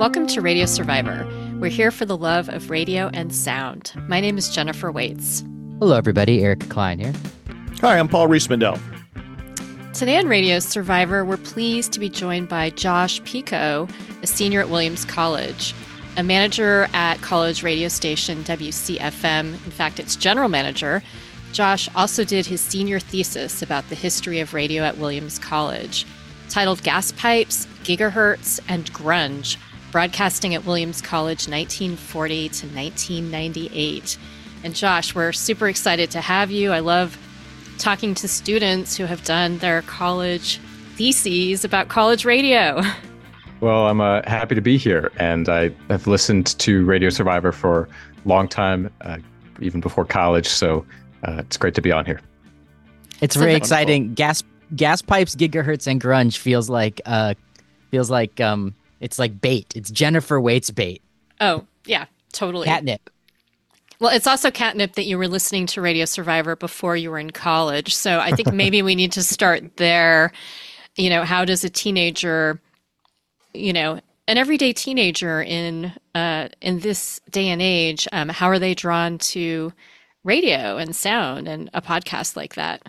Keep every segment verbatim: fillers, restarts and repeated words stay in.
Welcome to Radio Survivor. We're here for the love of radio and sound. My name is Jennifer Waits. Hello, everybody. Eric Klein here. Hi, I'm Paul Rees-Mandel. Today on Radio Survivor, we're pleased to be joined by Josh Pico, a senior at Williams College, a manager at college radio station W C F M. In fact, its general manager. Josh also did his senior thesis about the history of radio at Williams College, titled Gas Pipes, Gigahertz, and Grunge, broadcasting at Williams College nineteen forty to nineteen ninety-eight. And Josh, we're super excited to have you. I love talking to students who have done their college theses about college radio. Well, I'm uh, happy to be here, and I have listened to Radio Survivor for a long time, uh, even before college, so uh, it's great to be on here. It's very exciting. Gas gas pipes, gigahertz, and grunge feels like uh, feels like um, it's like bait. It's Jennifer Waits bait. Oh yeah, totally. Catnip. Well, it's also catnip that you were listening to Radio Survivor before you were in college. So I think maybe we need to start there. You know, how does a teenager, you know, an everyday teenager in uh, in this day and age, um, how are they drawn to radio and sound and a podcast like that?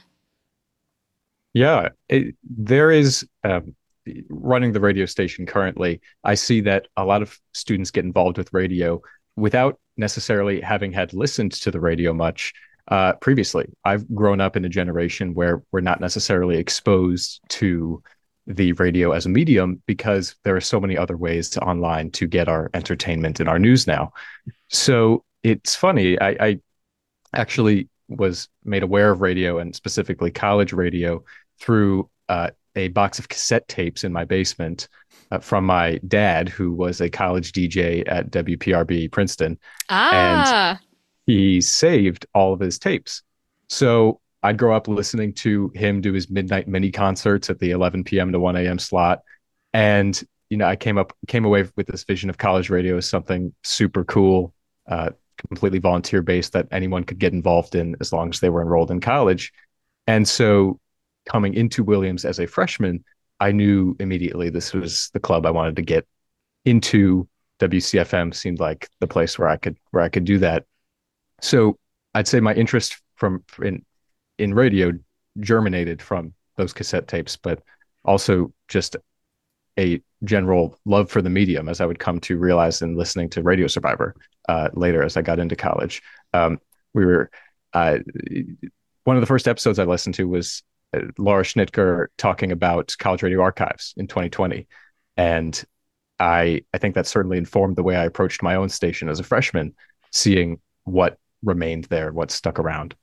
Yeah, it, there is um, running the radio station currently. I see that a lot of students get involved with radio without necessarily having had listened to the radio much uh, previously. I've grown up in a generation where we're not necessarily exposed to the radio as a medium because there are so many other ways online to get our entertainment and our news now. So it's funny, I, I actually was made aware of radio and specifically college radio through uh, a box of cassette tapes in my basement uh, from my dad, who was a college D J at W P R B Princeton. Ah. And he saved all of his tapes. So I'd grow up listening to him do his midnight mini concerts at the eleven p.m. to one a.m. slot. And, you know, I came up, came away with this vision of college radio as something super cool, uh, completely volunteer based that anyone could get involved in as long as they were enrolled in college. And so coming into Williams as a freshman, I knew immediately this was the club I wanted to get into. W C F M seemed like the place where I could where I could do that. So I'd say my interest from in in radio germinated from those cassette tapes, but also just a general love for the medium, as I would come to realize in listening to Radio Survivor uh, later as I got into college. Um, we were uh, one of the first episodes I listened to was uh, Laura Schnitker talking about college radio archives in twenty twenty, and I I think that certainly informed the way I approached my own station as a freshman, seeing what remained there, what stuck around.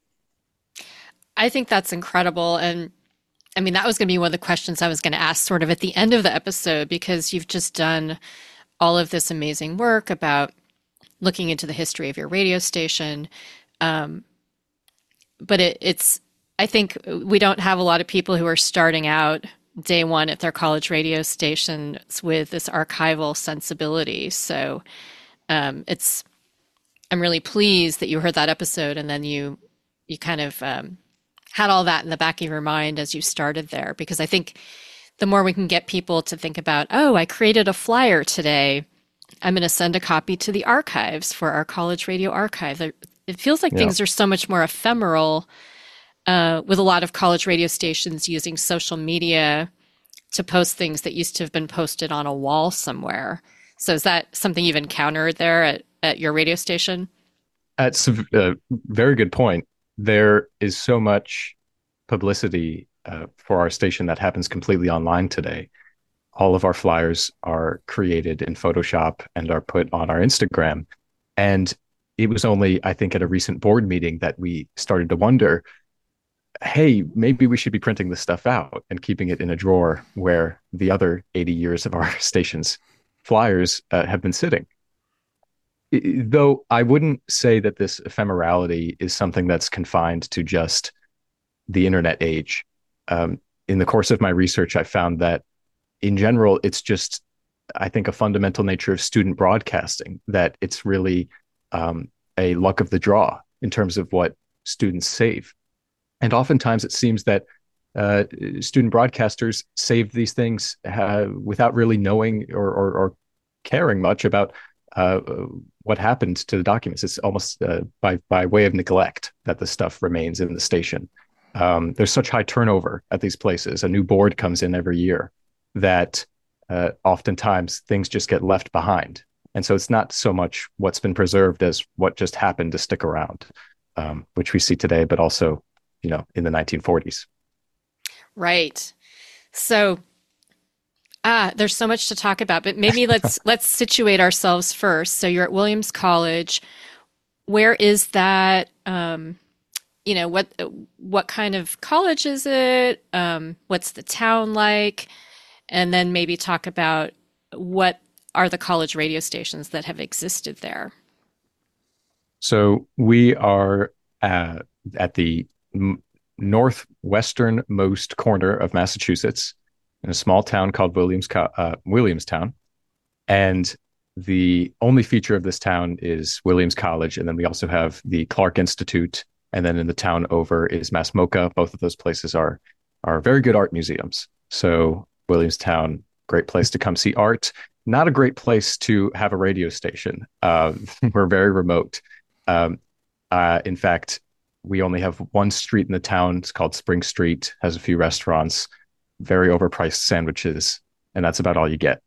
I think that's incredible. And I mean, that was going to be one of the questions I was going to ask sort of at the end of the episode, because you've just done all of this amazing work about looking into the history of your radio station. Um, but it, it's, I think we don't have a lot of people who are starting out day one at their college radio stations with this archival sensibility. So um, it's, I'm really pleased that you heard that episode and then you, you kind of um, had all that in the back of your mind as you started there, because I think the more we can get people to think about, oh, I created a flyer today, I'm going to send a copy to the archives for our college radio archive. It feels like yeah. things are so much more ephemeral uh, with a lot of college radio stations using social media to post things that used to have been posted on a wall somewhere. So is that something you've encountered there at, at your radio station? That's a very good point. There is so much publicity uh, for our station that happens completely online today. All of our flyers are created in Photoshop and are put on our Instagram. And it was only, I think, at a recent board meeting that we started to wonder, hey, maybe we should be printing this stuff out and keeping it in a drawer where the other eighty years of our station's flyers uh, have been sitting. Though I wouldn't say that this ephemerality is something that's confined to just the internet age. Um, in the course of my research, I found that in general, it's just, I think, a fundamental nature of student broadcasting, that it's really um, a luck of the draw in terms of what students save. And oftentimes it seems that uh, student broadcasters save these things uh, without really knowing or, or, or caring much about uh, what happened to the documents. It's almost uh, by by way of neglect that the stuff remains in the station. Um, there's such high turnover at these places. A new board comes in every year that uh, oftentimes things just get left behind. And so it's not so much what's been preserved as what just happened to stick around, um, which we see today, but also, you know, in the nineteen forties. Right. So, ah, there's so much to talk about, but maybe let's let's situate ourselves first. So you're at Williams College. Where is that? Um, you know, what what kind of college is it? Um, what's the town like? And then maybe talk about what are the college radio stations that have existed there. So we are uh, at the m- northwesternmost corner of Massachusetts in a small town called Williams, uh, Williamstown. And the only feature of this town is Williams College. And then we also have the Clark Institute. And then in the town over is Mass MoCA. Both of those places are, are very good art museums. So Williamstown, great place to come see art. Not a great place to have a radio station. Uh, we're very remote. Um, uh, in fact, we only have one street in the town. It's called Spring Street, has a few restaurants, very overpriced sandwiches, and that's about all you get.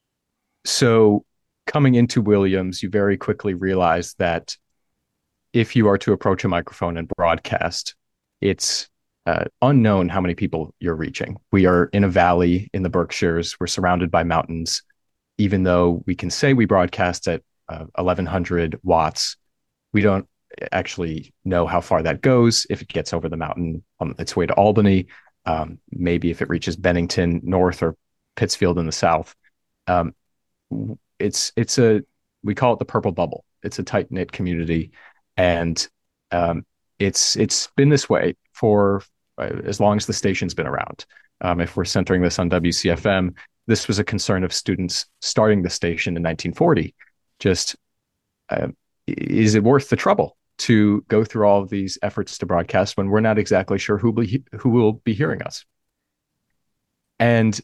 So coming into Williams, you very quickly realize that if you are to approach a microphone and broadcast, it's uh, unknown how many people you're reaching. We are in a valley in the Berkshires. We're surrounded by mountains. Even though we can say we broadcast at uh, eleven hundred watts, we don't actually know how far that goes. If it gets over the mountain on its way to Albany, um, maybe if it reaches Bennington north or Pittsfield in the south. Um, it's it's a we call it the purple bubble. It's a tight knit community, and um, it's it's been this way for uh, as long as the station's been around. Um, if we're centering this on W C F M. This was a concern of students starting the station in nineteen forty. Just, uh, is it worth the trouble to go through all of these efforts to broadcast when we're not exactly sure who, be, who will be hearing us? And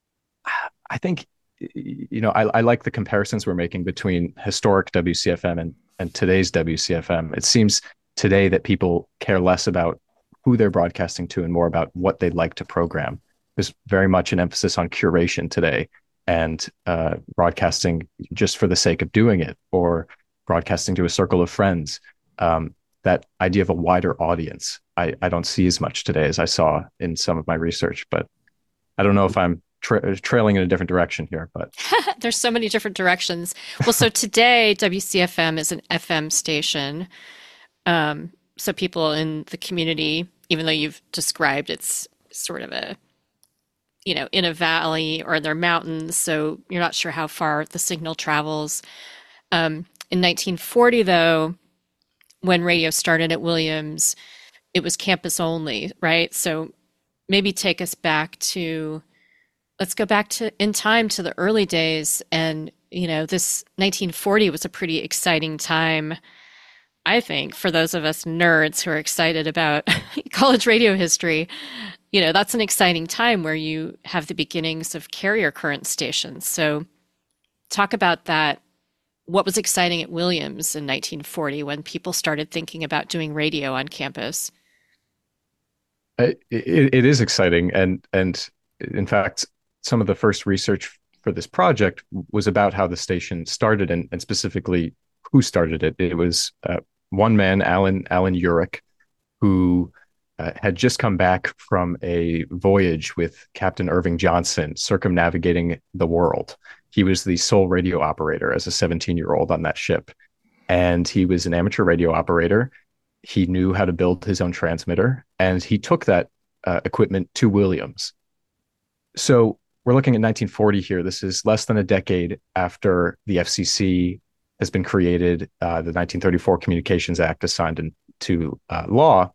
I think, you know, I, I like the comparisons we're making between historic W C F M and, and today's W C F M. It seems today that people care less about who they're broadcasting to and more about what they'd like to program. There's very much an emphasis on curation today and uh, broadcasting just for the sake of doing it, or broadcasting to a circle of friends. Um, that idea of a wider audience, I, I don't see as much today as I saw in some of my research, but I don't know if I'm tra- trailing in a different direction here, but there's so many different directions. Well, so today W C F M is an F M station. Um, so people in the community, even though you've described it's sort of a you know, in a valley or they're mountains, so you're not sure how far the signal travels. Um, in nineteen forty, though, when radio started at Williams, it was campus only, right? So maybe take us back to, let's go back to in time to the early days. And, you know, this nineteen forty was a pretty exciting time, I think, for those of us nerds who are excited about college radio history. You know, that's an exciting time where you have the beginnings of carrier current stations. So talk about that. What was exciting at Williams in nineteen forty when people started thinking about doing radio on campus? It, it, it is exciting. And, and in fact, some of the first research for this project was about how the station started and, and specifically who started it. It was uh, one man, Alan, Alan Urich, who Uh, had just come back from a voyage with Captain Irving Johnson circumnavigating the world. He was the sole radio operator as a seventeen-year-old on that ship. And he was an amateur radio operator. He knew how to build his own transmitter, and he took that uh, equipment to Williams. So we're looking at nineteen forty here. This is less than a decade after the F C C has been created. Uh, the nineteen thirty-four Communications Act is signed into uh, law.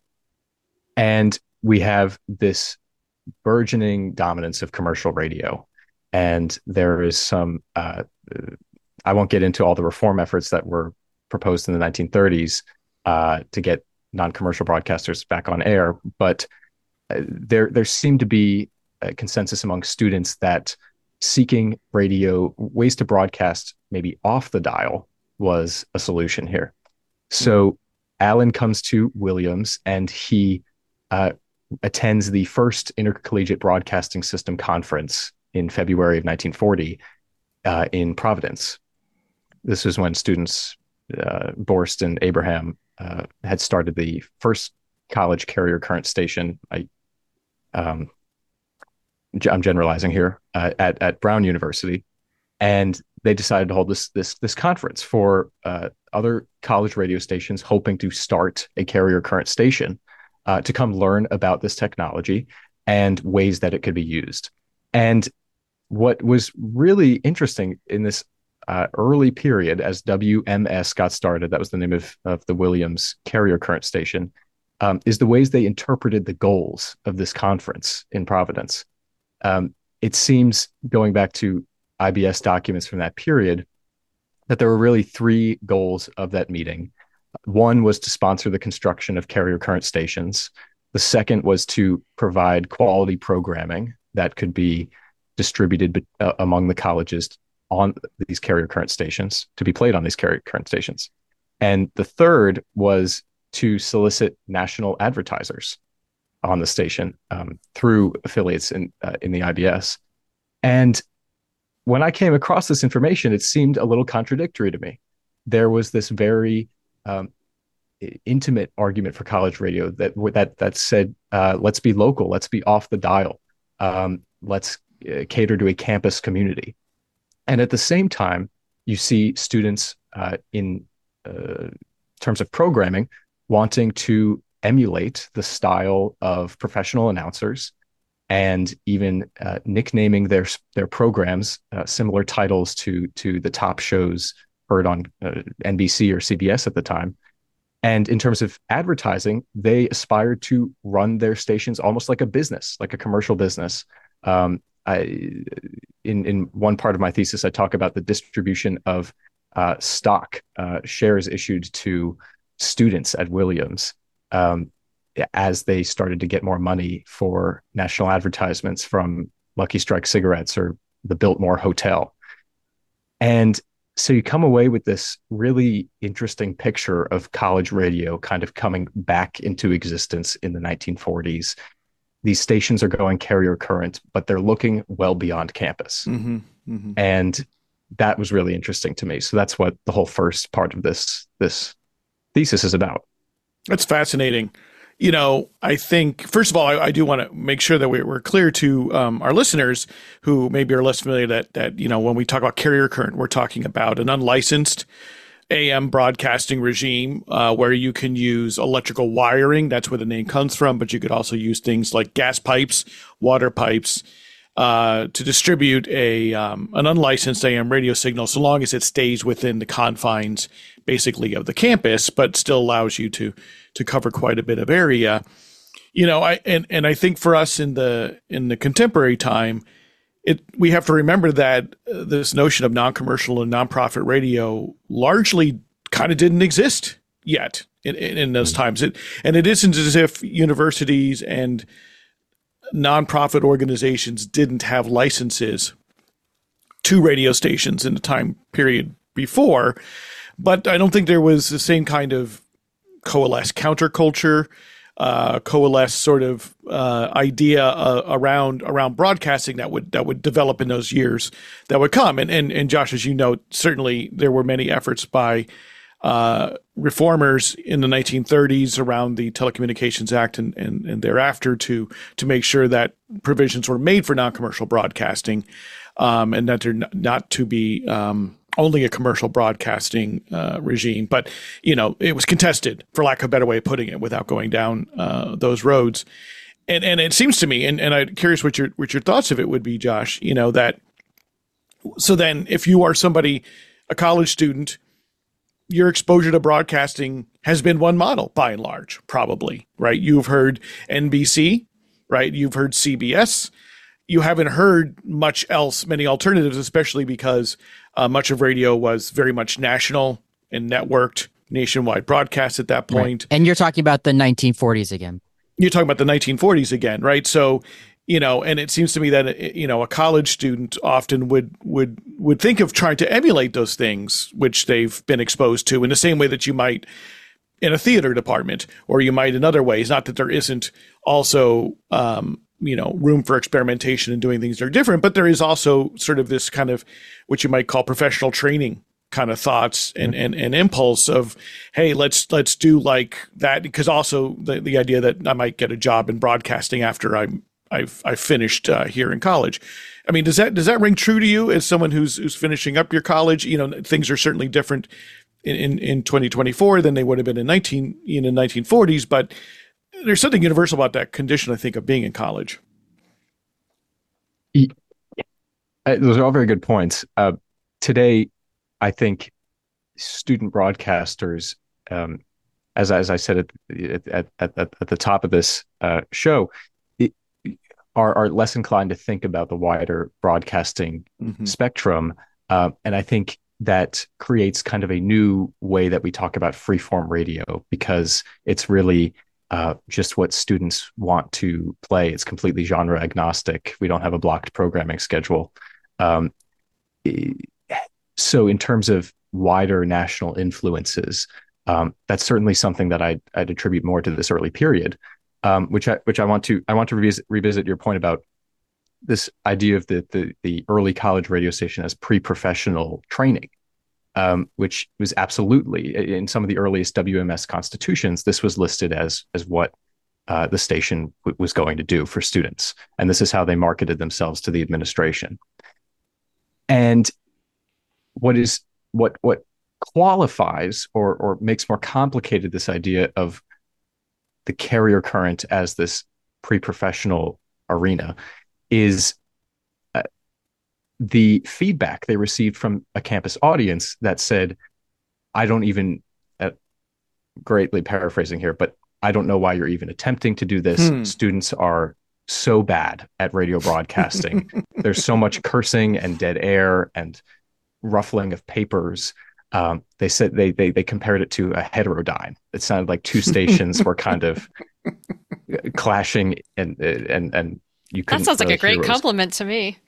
And we have this burgeoning dominance of commercial radio. And there is some, uh, I won't get into all the reform efforts that were proposed in the nineteen thirties uh, to get non-commercial broadcasters back on air. But uh, there, there seemed to be a consensus among students that seeking radio ways to broadcast maybe off the dial was a solution here. So Alan comes to Williams and he uh, attends the first Intercollegiate Broadcasting System Conference in February of nineteen forty uh, in Providence. This was when students, uh, Borst and Abraham, uh, had started the first college carrier current station. I, um, I'm generalizing here, uh, at at Brown University, and they decided to hold this this this conference for uh, other college radio stations hoping to start a carrier current station uh, to come learn about this technology and ways that it could be used. And what was really interesting in this uh, early period, as W M S got started, that was the name of, of the Williams carrier current station, um, is the ways they interpreted the goals of this conference in Providence. Um, it seems, going back to I B S documents from that period, that there were really three goals of that meeting. One was to sponsor the construction of carrier current stations. The second was to provide quality programming that could be distributed uh, among the colleges on these carrier current stations, to be played on these carrier current stations. And the third was to solicit national advertisers on the station um, through affiliates in uh, in the I B S. And when I came across this information, it seemed a little contradictory to me. There was this very um, intimate argument for college radio that that that said, uh, let's be local, let's be off the dial, um, let's uh, cater to a campus community. And at the same time, you see students uh, in uh, terms of programming wanting to emulate the style of professional announcers, and even uh, nicknaming their their programs uh, similar titles to to the top shows heard on uh, N B C or C B S at the time. And in terms of advertising, they aspired to run their stations almost like a business, like a commercial business. Um, I, in in one part of my thesis, I talk about the distribution of uh, stock uh, shares issued to students at Williams Um, as they started to get more money for national advertisements from Lucky Strike cigarettes or the Biltmore Hotel. And so you come away with this really interesting picture of college radio kind of coming back into existence in the nineteen forties. These stations are going carrier current, but they're looking well beyond campus. Mm-hmm, mm-hmm. And that was really interesting to me. So that's what the whole first part of this, this thesis is about. That's fascinating. You know, I think, first of all, I, I do want to make sure that we're, we're clear to um, our listeners who maybe are less familiar that, that, you know, when we talk about carrier current, we're talking about an unlicensed A M broadcasting regime uh, where you can use electrical wiring. That's where the name comes from. But you could also use things like gas pipes, water pipes uh, to distribute a um, an unlicensed A M radio signal, so long as it stays within the confines, basically, of the campus, but still allows you to to cover quite a bit of area. You know, I and, and I think for us in the in the contemporary time, it we have to remember that uh, this notion of non-commercial and nonprofit radio largely kind of didn't exist yet in, in, in those times. It and it isn't as if universities and nonprofit organizations didn't have licenses to radio stations in the time period before. But I don't think there was the same kind of coalesced counterculture, uh, coalesced sort of uh, idea uh, around around broadcasting that would that would develop in those years that would come. And and and Josh, as you know, certainly there were many efforts by uh, reformers in the nineteen thirties around the Telecommunications Act and, and and thereafter to to make sure that provisions were made for non-commercial broadcasting, um, and that they're not, not to be um, only a commercial broadcasting uh, regime. But, you know, it was contested, for lack of a better way of putting it, without going down uh, those roads. And and it seems to me, and, and I'm curious what your what your thoughts of it would be, Josh, you know, that so then if you are somebody, a college student, your exposure to broadcasting has been one model by and large, probably, right? You've heard N B C, right? You've heard C B S. You haven't heard much else, many alternatives, especially because uh, much of radio was very much national and networked, nationwide broadcast at that point. Right. And you're talking about the nineteen forties again. You're talking about the nineteen forties again, right? So you know, and it seems to me that, you know, a college student often would would would think of trying to emulate those things which they've been exposed to in the same way that you might in a theater department, or you might in other ways. Not that there isn't also, um, you know, room for experimentation and doing things that are different, but there is also sort of this kind of what you might call professional training kind of thoughts and, and, and impulse of, hey, let's let's do like that, because also the, the idea that I might get a job in broadcasting after I'm I've I've finished uh, here in college. I mean, does that does that ring true to you as someone who's who's finishing up your college? You know, things are certainly different in, in, in twenty twenty-four than they would have been in nineteen in the nineteen forties, but there's something universal about that condition, I think, of being in college. Uh, Those are all very good points. Uh, today, I think student broadcasters, um, as as I said at at at, at the top of this uh, show, it, are are less inclined to think about the wider broadcasting mm-hmm. spectrum, uh, and I think that creates kind of a new way that we talk about freeform radio, because it's really uh, just what students want to play. It's completely genre agnostic. We don't have a blocked programming schedule. Um, so in terms of wider national influences, um, that's certainly something that I, I'd attribute more to this early period, um, which I which I want to I want to revisit, revisit your point about this idea of the the, the early college radio station as pre-professional training, um, which was absolutely, in some of the earliest W M S constitutions, this was listed as as what uh, the station w- was going to do for students, and this is how they marketed themselves to the administration. And what is what what qualifies or or makes more complicated this idea of the carrier current as this pre-professional arena is uh, the feedback they received from a campus audience that said, I don't even, uh, greatly paraphrasing here, but I don't know why you're even attempting to do this. Hmm. Students are so bad at radio broadcasting. There's so much cursing and dead air and ruffling of papers. Um, they said they, they they compared it to a heterodyne. It sounded like two stations were kind of clashing, and and and you couldn't. That sounds really like a great heroes. compliment to me.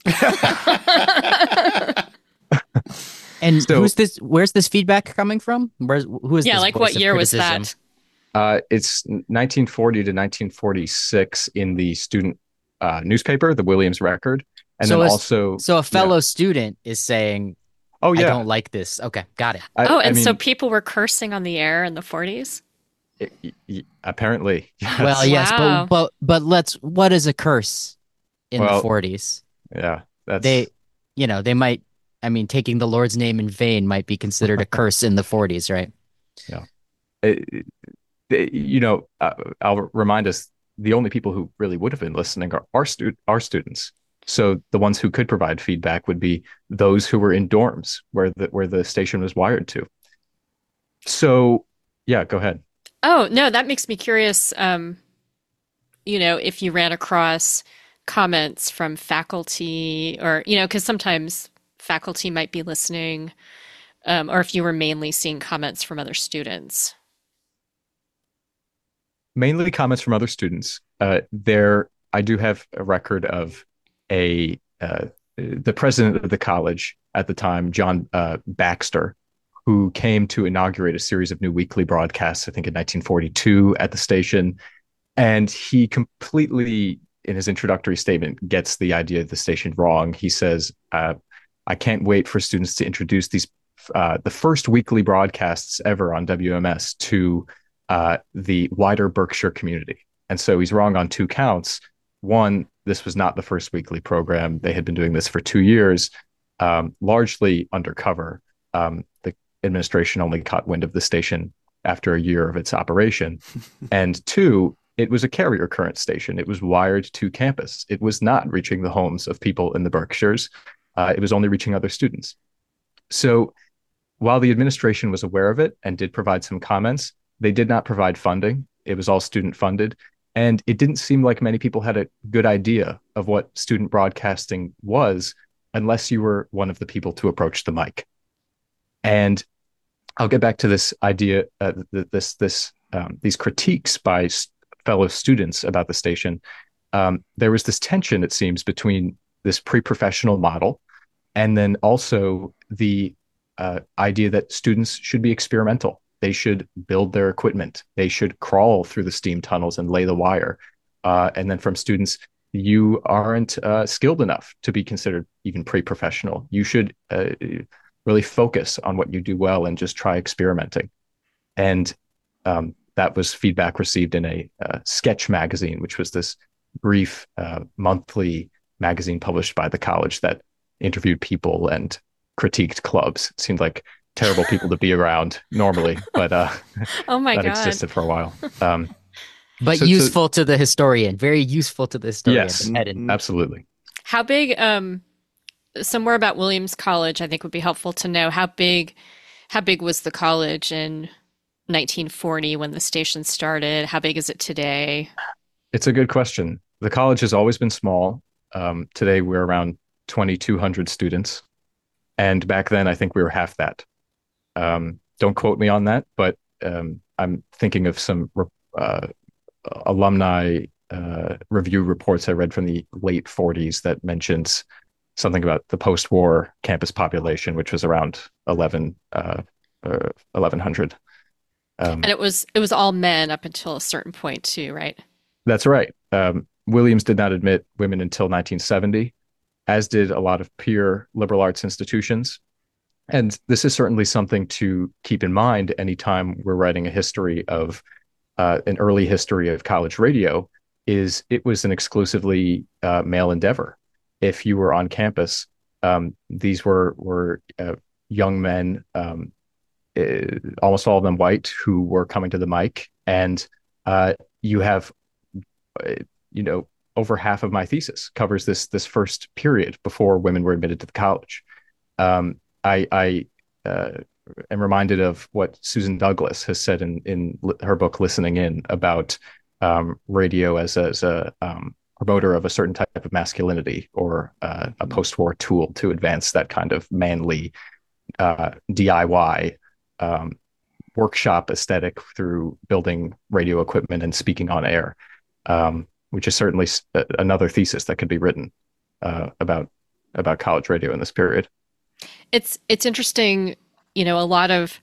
And So- who's this? Where's this feedback coming from? Where's who is Yeah, this like voice what of year was criticism? that? Uh, it's nineteen forty to nineteen forty-six in the student uh, newspaper, the Williams Record, and So then a- also. So a fellow student is saying, Oh "I yeah. don't like this." Okay, got it. I- Oh, I and so mean, people were cursing on the air in the forties? y- y- apparently. Yes. Well, yes, Wow. but but but let's. What is a curse in Well, the forties? Yeah, that's They, you know, they might. I mean, taking the Lord's name in vain might be considered a curse in the forties, right? it- it- you know, uh, I'll remind us, the only people who really would have been listening are our, stu- our students. So the ones who could provide feedback would be those who were in dorms where the where the station was wired to. So yeah, go ahead. Oh, no, that makes me curious. Um, you know, if you ran across comments from faculty, or, you know, because sometimes faculty might be listening, um, or if you were mainly seeing comments from other students. Mainly comments from other students. Uh, there, I do have a record of a uh, the president of the college at the time, John uh, Baxter, who came to inaugurate a series of new weekly broadcasts, I think in nineteen forty-two at the station. And he completely, in his introductory statement, gets the idea of the station wrong. He says, uh, I can't wait for students to introduce these, uh, the first weekly broadcasts ever on W M S to uh, the wider Berkshire community. And so he's wrong on two counts. One, this was not the first weekly program. They had been doing this for two years, um, largely undercover. Um, the administration only caught wind of the station after a year of its operation. And two, it was a carrier current station. It was wired to campus. It was not reaching the homes of people in the Berkshires. Uh, it was only reaching other students. So while the administration was aware of it and did provide some comments, they did not provide funding. It was all student funded. And it didn't seem like many people had a good idea of what student broadcasting was unless you were one of the people to approach the mic. And I'll get back to this idea, uh, this, this, um, these critiques by s- fellow students about the station. um, there was this tension, it seems, between this pre-professional model and then also the uh, idea that students should be experimental. They should build their equipment. They should crawl through the steam tunnels and lay the wire. Uh, and then from students, you aren't uh, skilled enough to be considered even pre-professional. You should uh, really focus on what you do well and just try experimenting. And um, that was feedback received in a uh, Sketch magazine, which was this brief uh, monthly magazine published by the college that interviewed people and critiqued clubs. It seemed like terrible people to be around normally, but uh, oh my that God. existed for a while. Um, but so, useful so, to the historian, very useful to the historian. Yes, absolutely. How big, um, somewhere about Williams College, I think would be helpful to know how big, how big was the college in nineteen forty when the station started? How big is it today? It's a good question. The college has always been small. Um, today we're around twenty-two hundred students. And back then, I think we were half that. Um, don't quote me on that, but um, I'm thinking of some uh, alumni uh, review reports I read from the late forties that mentioned something about the post-war campus population, which was around eleven, uh, uh, eleven hundred. Um, and it was it was all men up until a certain point too, right? That's right. Um, Williams did not admit women until nineteen seventy, as did a lot of peer liberal arts institutions. And this is certainly something to keep in mind anytime we're writing a history of uh, an early history of college radio, is it was an exclusively uh, male endeavor. If you were on campus, um, these were, were uh, young men, um, uh, almost all of them white, who were coming to the mic. And uh, you have, uh, you know, over half of my thesis covers this this first period before women were admitted to the college. Um, I, I uh, am reminded of what Susan Douglas has said in in her book Listening In about um, radio as as a um, promoter of a certain type of masculinity, or uh, a post-war tool to advance that kind of manly uh, D I Y um, workshop aesthetic through building radio equipment and speaking on air. Um, which is certainly another thesis that could be written uh, about about college radio in this period. It's it's interesting, you know, a lot of,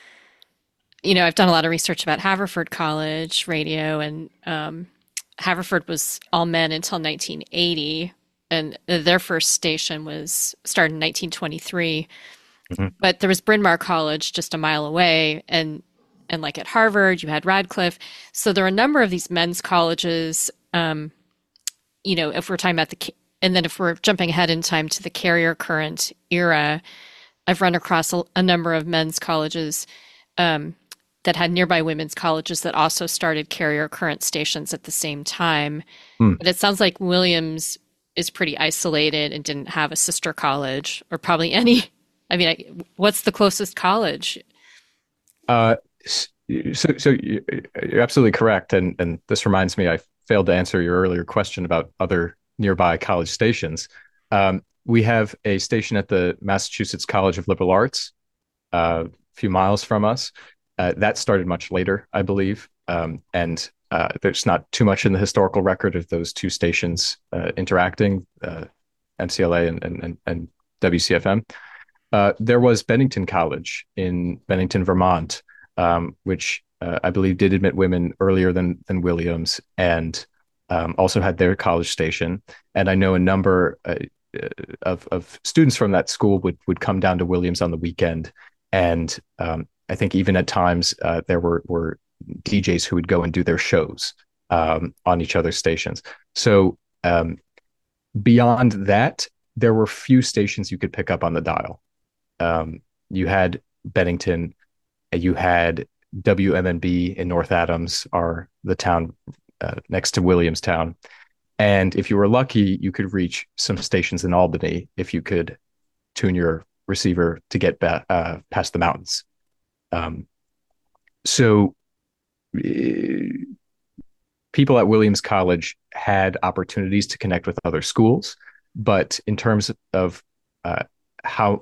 you know, I've done a lot of research about Haverford College radio, and um, Haverford was all men until nineteen eighty, and their first station was started in nineteen twenty-three. Mm-hmm. But there was Bryn Mawr College just a mile away, and and like at Harvard, you had Radcliffe. So there are a number of these men's colleges. Um, you know, if we're talking about the, and then if we're jumping ahead in time to the carrier current era, I've run across a, a number of men's colleges um, that had nearby women's colleges that also started carrier current stations at the same time. Mm. But it sounds like Williams is pretty isolated and didn't have a sister college, or probably any. I mean, I, what's the closest college? Uh, so, so you're absolutely correct, and and this reminds me, I failed to answer your earlier question about other nearby college stations. Um, we have a station at the Massachusetts College of Liberal Arts, uh, a few miles from us. Uh, that started much later, I believe, um, and uh, there's not too much in the historical record of those two stations uh, interacting, uh, M C L A and, and, and W C F M. Uh, there was Bennington College in Bennington, Vermont, um, which uh, I believe did admit women earlier than than Williams, and um, also had their college station. And I know a number uh, of of students from that school would would come down to Williams on the weekend, and um, I think even at times uh, there were were D Js who would go and do their shows um, on each other's stations. So um, beyond that, there were few stations you could pick up on the dial. Um, you had Bennington, you had W M N B in North Adams, are the town uh, next to Williamstown. And if you were lucky, you could reach some stations in Albany if you could tune your receiver to get ba- uh, past the mountains. Um, so uh, people at Williams College had opportunities to connect with other schools, but in terms of uh, how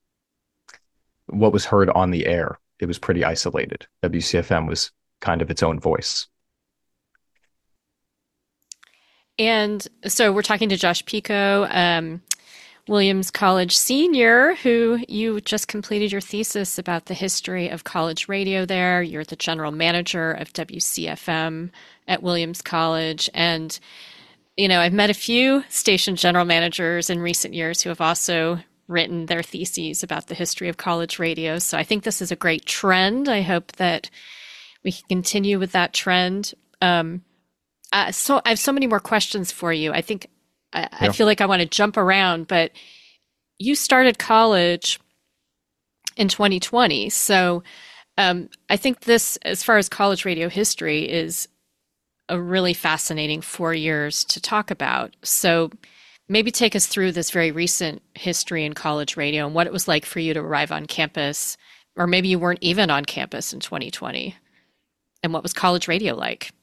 what was heard on the air, it was pretty isolated. W C F M was kind of its own voice. And so we're talking to Josh Pico, um, Williams College senior, who you just completed your thesis about the history of college radio there. You're the general manager of W C F M at Williams College. And, you know, I've met a few station general managers in recent years who have also written their theses about the history of college radio. So I think this is a great trend. I hope that we can continue with that trend. Um, uh, so I have so many more questions for you. I think I, yeah. I feel like I want to jump around, but you started college in twenty twenty. So um, I think this, as far as college radio history, is a really fascinating four years to talk about. So maybe take us through this very recent history in college radio and what it was like for you to arrive on campus, or maybe you weren't even on campus in twenty twenty, and what was college radio like?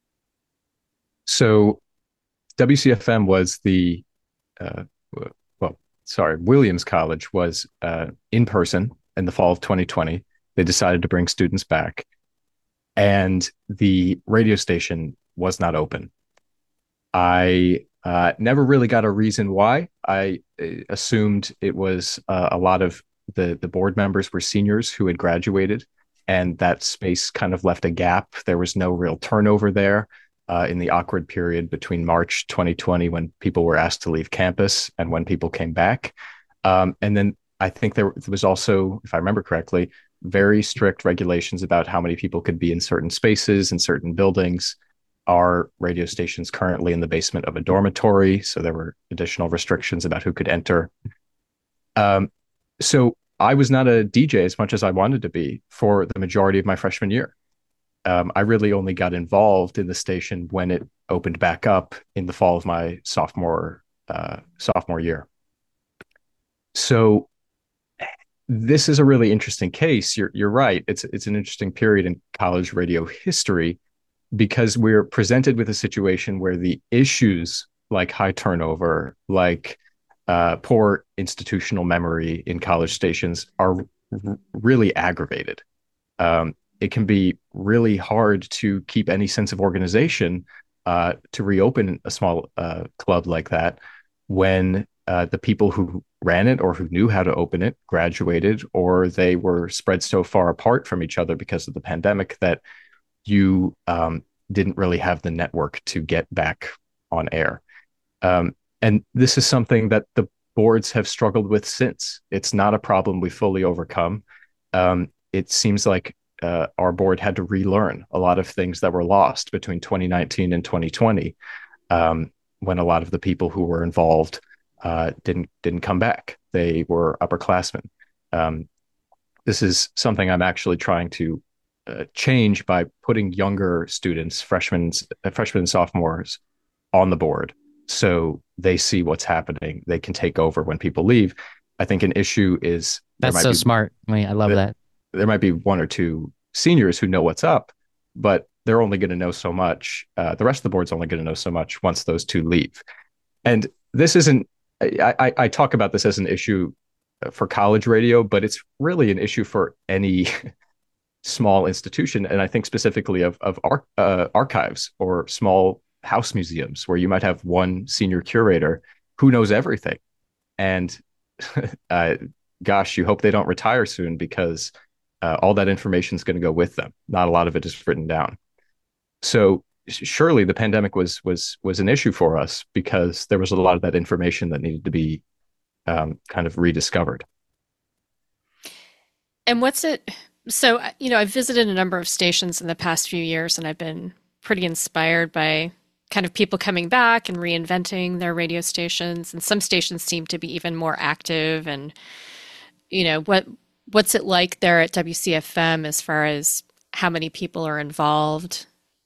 So W C F M was the, uh, well, sorry, Williams College was uh, in person in the fall of twenty twenty. They decided to bring students back, and the radio station was not open. I uh, never really got a reason why. I uh, assumed it was uh, a lot of the, the board members were seniors who had graduated, and that space kind of left a gap. There was no real turnover there. Uh, in the awkward period between March twenty twenty, when people were asked to leave campus, and when people came back. Um, and then I think there was also, if I remember correctly, very strict regulations about how many people could be in certain spaces and certain buildings. Our radio station's currently in the basement of a dormitory, so there were additional restrictions about who could enter. Um, so I was not a D J as much as I wanted to be for the majority of my freshman year. Um, I really only got involved in the station when it opened back up in the fall of my sophomore uh, sophomore year. So this is a really interesting case. You're you're right. It's it's an interesting period in college radio history, because we're presented with a situation where the issues like high turnover, like uh, poor institutional memory in college stations are r- really aggravated. Um, it can be really hard to keep any sense of organization uh, to reopen a small uh, club like that when uh, the people who ran it or who knew how to open it graduated, or they were spread so far apart from each other because of the pandemic that you um, didn't really have the network to get back on air. Um, and this is something that the boards have struggled with since. It's not a problem we fully overcome. Um, it seems like uh, our board had to relearn a lot of things that were lost between twenty nineteen and twenty twenty, um, when a lot of the people who were involved uh, didn't didn't come back. They were upperclassmen. Um, this is something I'm actually trying to uh, change by putting younger students, freshmen, uh, freshmen and sophomores, on the board, so they see what's happening. They can take over when people leave. I think an issue is that's so be, smart. I mean, I love there, that. There might be one or two seniors who know what's up, but they're only going to know so much. Uh, the rest of the board's only going to know so much once those two leave. And this isn't, I, I, I talk about this as an issue for college radio, but it's really an issue for any small institution. And I think specifically of, of ar- uh, archives or small house museums, where you might have one senior curator who knows everything. And uh, gosh, you hope they don't retire soon, because uh, all that information is going to go with them. Not a lot of it is written down. So surely the pandemic was was was an issue for us, because there was a lot of that information that needed to be um, kind of rediscovered. And what's it? So, you know, I've visited a number of stations in the past few years, and I've been pretty inspired by kind of people coming back and reinventing their radio stations. And some stations seem to be even more active. And, you know, what what's it like there at W C F M as far as how many people are involved?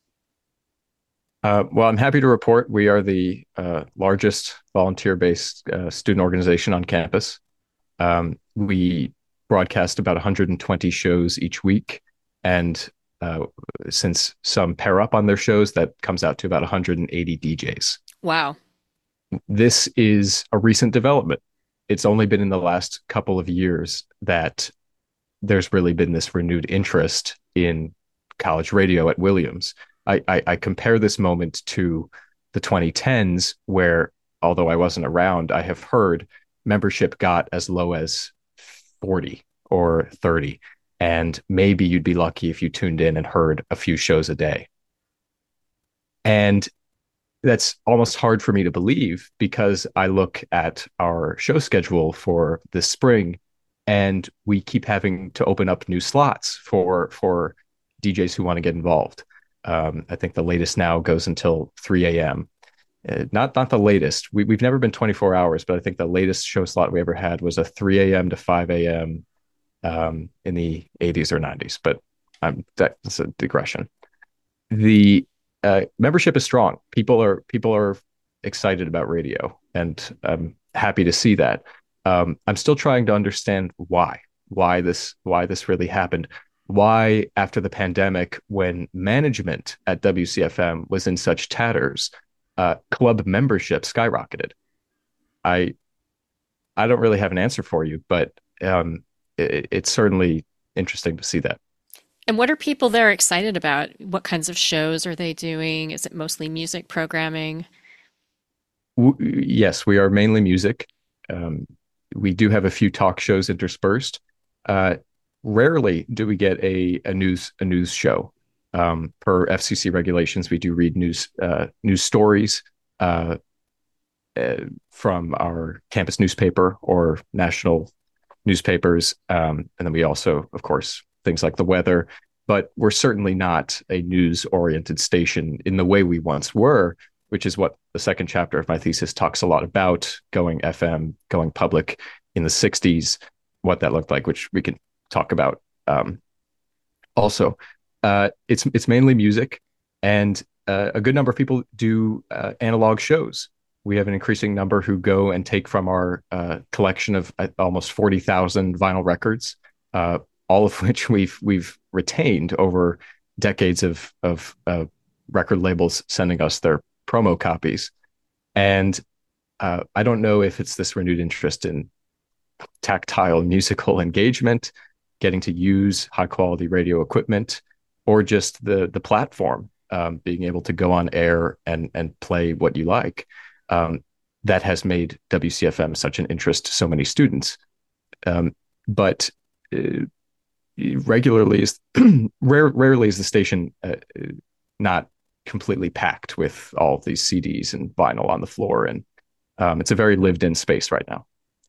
Uh, well, I'm happy to report we are the uh, largest volunteer-based uh, student organization on campus. Um, we broadcast about one hundred twenty shows each week, and uh, since some pair up on their shows, that comes out to about one hundred eighty D Js. Wow. This is a recent development. It's only been in the last couple of years that there's really been this renewed interest in college radio at Williams. I, I, I compare this moment to the twenty tens, where, although I wasn't around, I have heard membership got as low as forty or thirty. And maybe you'd be lucky if you tuned in and heard a few shows a day. And that's almost hard for me to believe, because I look at our show schedule for this spring, and we keep having to open up new slots for for D Js who want to get involved. Um, I think the latest now goes until three a.m. Uh, not not the latest. We, we've never been twenty-four hours, but I think the latest show slot we ever had was a three a.m. to five a.m. Um, in the eighties or nineties. But um, that's a digression. The uh, membership is strong. People are people are excited about radio, and I'm happy to see that. Um, I'm still trying to understand why, why this, why this really happened. Why, after the pandemic, when management at W C F M was in such tatters, uh, club membership skyrocketed. I, I don't really have an answer for you, but um, it, it's certainly interesting to see that. And what are people there excited about? What kinds of shows are they doing? Is it mostly music programming? W- yes, we are mainly music. Um, we do have a few talk shows interspersed. Uh, rarely do we get a, a news a news show. Um, per F C C regulations, we do read news uh, news stories uh, uh, from our campus newspaper or national newspapers, um, and then we also, of course, things like the weather. But we're certainly not a news-oriented station in the way we once were, which is what the second chapter of my thesis talks a lot about, going F M, going public in the sixties, what that looked like, which we can talk about. Um, also, uh, it's it's mainly music, and uh, a good number of people do uh, analog shows. We have an increasing number who go and take from our uh, collection of uh, almost forty thousand vinyl records, uh, all of which we've we've retained over decades of of uh, record labels sending us their promo copies. And uh, I don't know if it's this renewed interest in tactile musical engagement, getting to use high quality radio equipment, or just the the platform, um, being able to go on air and and play what you like, um, that has made W C F M such an interest to so many students. Um, but uh, regularly is rare, rarely is the station uh, not completely packed with all of these C Ds and vinyl on the floor, and um, it's a very lived-in space right now.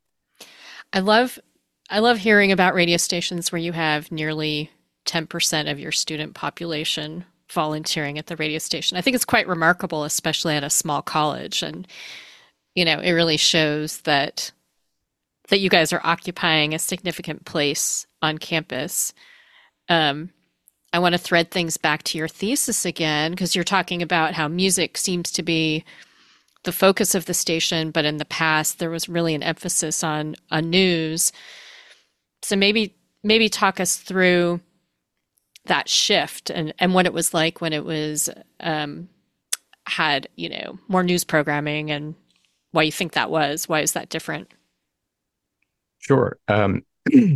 I love, I love hearing about radio stations where you have nearly ten percent of your student population volunteering at the radio station. I think it's quite remarkable, especially at a small college, and you know, it really shows that that you guys are occupying a significant place on campus. Um, I want to thread things back to your thesis again, because you're talking about how music seems to be the focus of the station, but in the past there was really an emphasis on on news. So maybe maybe talk us through that shift and, and what it was like when it was um, had, you know, more news programming, and why you think that was. Why is that different? Sure. Um,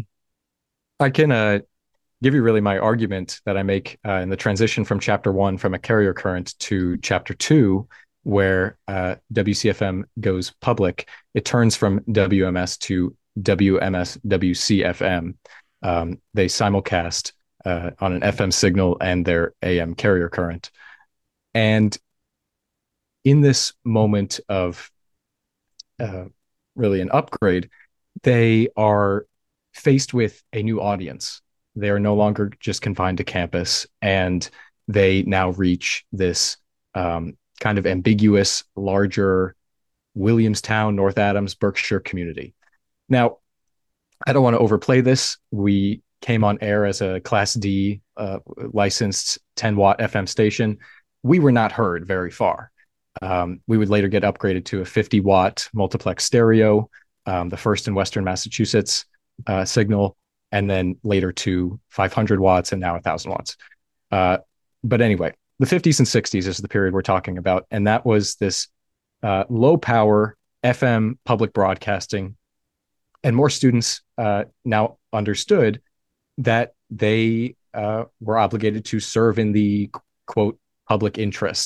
I can uh, give you really my argument that I make uh, in the transition from chapter one, from a carrier current, to chapter two, where uh, W C F M goes public. It turns from W M S to W M S W C F M. Um, they simulcast uh, on an F M signal and their A M carrier current. And in this moment of uh, really an upgrade, they are faced with a new audience. They are no longer just confined to campus, and they now reach this um, kind of ambiguous, larger Williamstown, North Adams, Berkshire community. Now, I don't want to overplay this. We came on air as a Class D uh, licensed ten watt F M station. We were not heard very far. Um, we would later get upgraded to a fifty watt multiplex stereo, um, the first in Western Massachusetts uh, signal, and then later to five hundred watts and now one thousand watts. Uh, but anyway, the fifties and sixties is the period we're talking about. And that was this uh, low power F M public broadcasting. And more students uh, now understood that they uh, were obligated to serve in the, quote, public interest.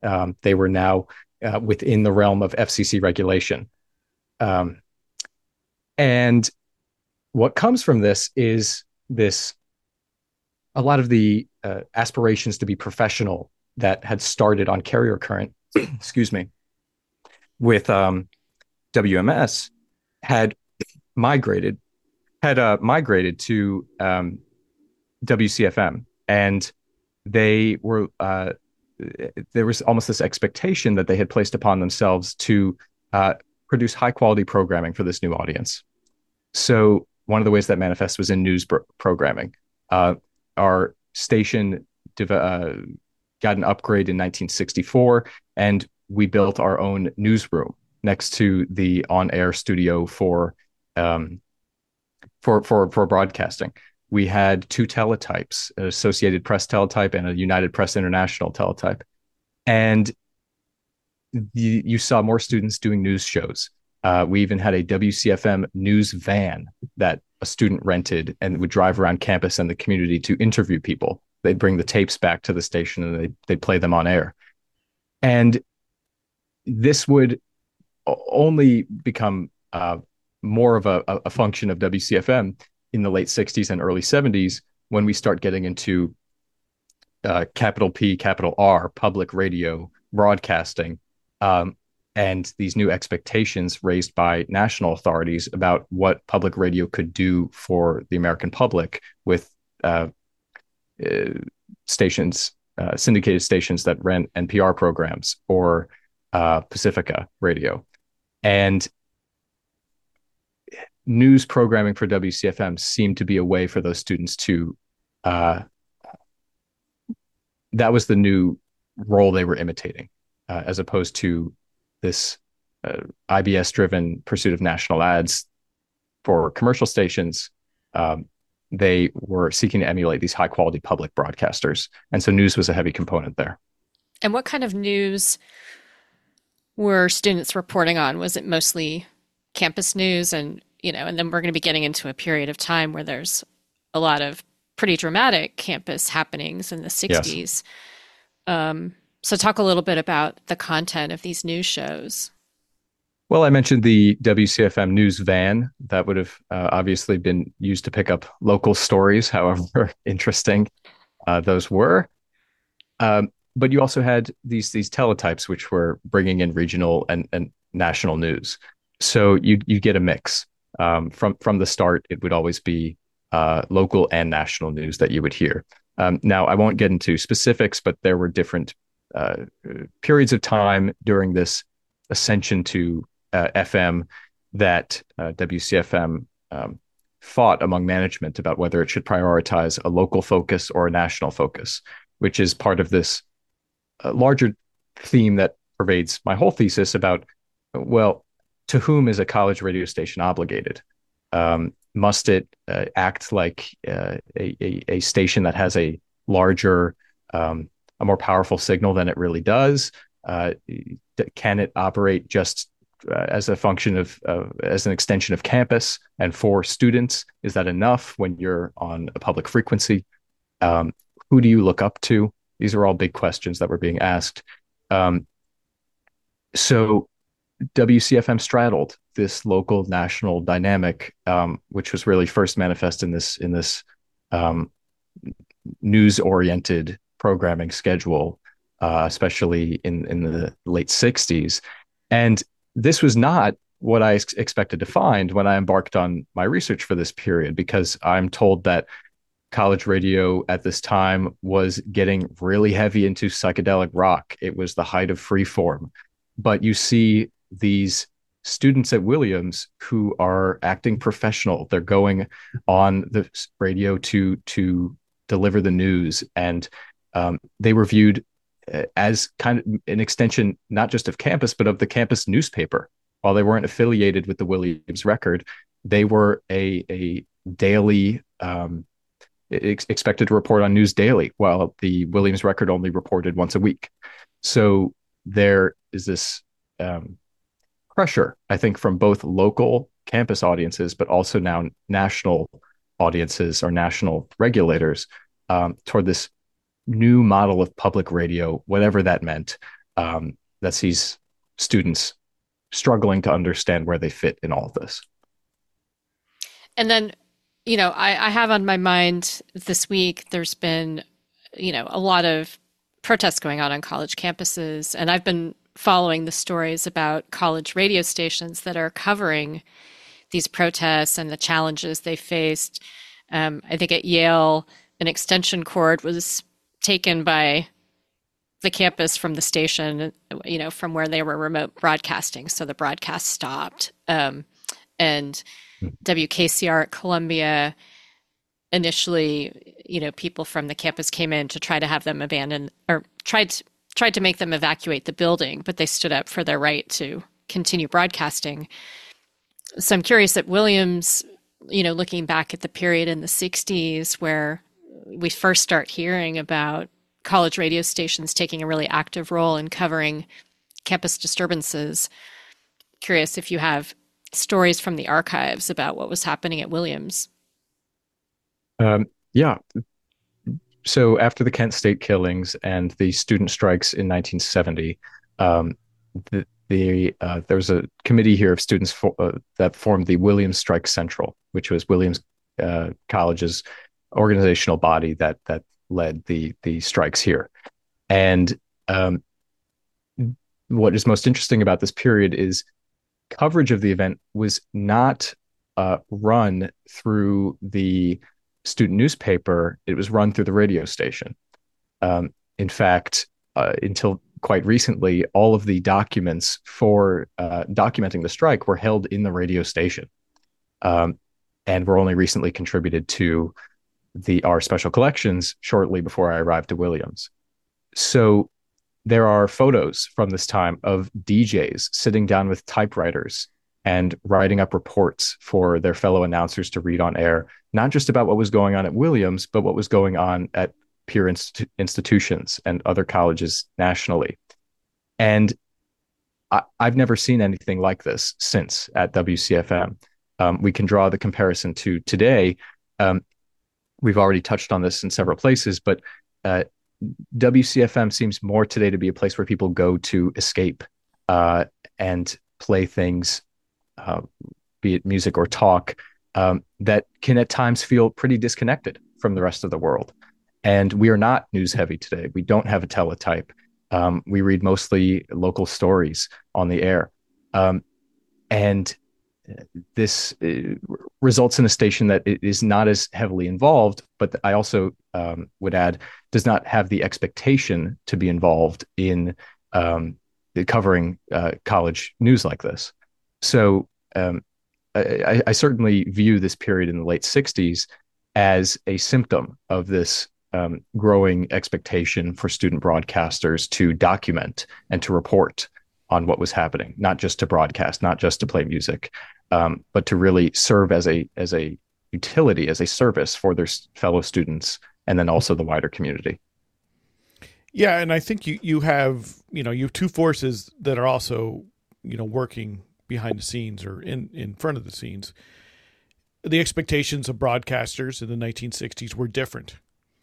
Um, they were now uh, within the realm of F C C regulation. Um, and what comes from this is this a lot of the uh, aspirations to be professional that had started on carrier current, excuse me, with um, W M S had migrated had uh, migrated to um, W C F M, and they were uh, there was almost this expectation that they had placed upon themselves to uh, produce high quality programming for this new audience. So one of the ways that manifests was in news bro- programming. Uh, our station div- uh, got an upgrade in nineteen sixty-four, and we built our own newsroom next to the on-air studio for um, for for for broadcasting. We had two teletypes, an Associated Press teletype and a United Press International teletype, and you, you saw more students doing news shows. Uh, we even had a W C F M news van that a student rented and would drive around campus and the community to interview people. They'd bring the tapes back to the station and they'd, they'd play them on air. And this would only become uh, more of a, a function of W C F M in the late sixties and early seventies when we start getting into uh, capital P, capital R, public radio broadcasting, um, and these new expectations raised by national authorities about what public radio could do for the American public with uh, uh, stations, uh, syndicated stations that ran N P R programs or uh, Pacifica radio. And news programming for W C F M seemed to be a way for those students to, uh, that was the new role they were imitating, uh, as opposed to this uh, I B S-driven pursuit of national ads for commercial stations. Um, they were seeking to emulate these high-quality public broadcasters. And so news was a heavy component there. And what kind of news were students reporting on? Was it mostly campus news? And, you know, and then we're going to be getting into a period of time where there's a lot of pretty dramatic campus happenings in the sixties. Yes. Um, so talk a little bit about the content of these news shows. Well, I mentioned the W C F M news van that would have uh, obviously been used to pick up local stories, however interesting uh, those were. Um, but you also had these these teletypes, which were bringing in regional and, and national news. So you you get a mix. Um, from from the start, it would always be uh, local and national news that you would hear. Um, now, I won't get into specifics, but there were different uh, periods of time during this ascension to uh, F M that uh, W C F M um, fought among management about whether it should prioritize a local focus or a national focus, which is part of this uh, larger theme that pervades my whole thesis about, well, to whom is a college radio station obligated? Um, must it uh, act like uh, a, a, a station that has a larger, um, a more powerful signal than it really does? Uh, can it operate just uh, as a function of, uh, as an extension of campus and for students? Is that enough when you're on a public frequency? Um, who do you look up to? These are all big questions that were being asked. Um, so W C F M straddled this local national dynamic, um, which was really first manifest in this in this um, news-oriented programming schedule, uh, especially in in the late sixties. And this was not what I ex- expected to find when I embarked on my research for this period, because I'm told that college radio at this time was getting really heavy into psychedelic rock. It was the height of freeform. But you see these students at Williams who are acting professional. They're going on the radio to to deliver the news, and um, they were viewed as kind of an extension not just of campus, but of the campus newspaper. While they weren't affiliated with the Williams Record, they were a a daily um, ex- expected to report on news daily, while the Williams Record only reported once a week. So there is this um, pressure, I think, from both local campus audiences, but also now national audiences or national regulators um, toward this new model of public radio, whatever that meant, um, that sees students struggling to understand where they fit in all of this. And then, you know, I, I have on my mind this week, there's been, you know, a lot of protests going on on college campuses. And I've been following the stories about college radio stations that are covering these protests and the challenges they faced. Um, I think at Yale, an extension cord was taken by the campus from the station, you know, from where they were remote broadcasting. So the broadcast stopped. Um, and W K C R at Columbia, initially, you know, people from the campus came in to try to have them abandon or tried to, tried to make them evacuate the building, but they stood up for their right to continue broadcasting. So I'm curious at Williams, you know, looking back at the period in the sixties where we first start hearing about college radio stations taking a really active role in covering campus disturbances. Curious if you have stories from the archives about what was happening at Williams. Um, yeah. So after the Kent State killings and the student strikes in nineteen seventy, um, the, the uh, there was a committee here of students for, uh, that formed the Williams Strike Central, which was Williams uh, College's organizational body that that led the the strikes here. And um, what is most interesting about this period is coverage of the event was not uh, run through the student newspaper. It was run through the radio station. Um, in fact, uh, until quite recently, all of the documents for uh, documenting the strike were held in the radio station, um, and were only recently contributed to the our special collections shortly before I arrived to Williams. So there are photos from this time of D Js sitting down with typewriters and writing up reports for their fellow announcers to read on air, not just about what was going on at Williams, but what was going on at peer inst- institutions and other colleges nationally. And I- I've never seen anything like this since at W C F M. Um, we can draw the comparison to today. Um, we've already touched on this in several places, but uh, W C F M seems more today to be a place where people go to escape uh, and play things, uh, be it music or talk, um, that can at times feel pretty disconnected from the rest of the world. And we are not news heavy today. We don't have a teletype. Um, we read mostly local stories on the air. Um, and this uh, results in a station that is not as heavily involved, but I also um, would add, does not have the expectation to be involved in um, covering uh, college news like this. So um, I, I certainly view this period in the late sixties as a symptom of this um, growing expectation for student broadcasters to document and to report on what was happening, not just to broadcast, not just to play music, um, but to really serve as a as a utility, as a service for their fellow students, and then also the wider community. Yeah, and I think you you have you know you have two forces that are also you know working behind the scenes or in in front of the scenes. The expectations of broadcasters in the nineteen sixties were different.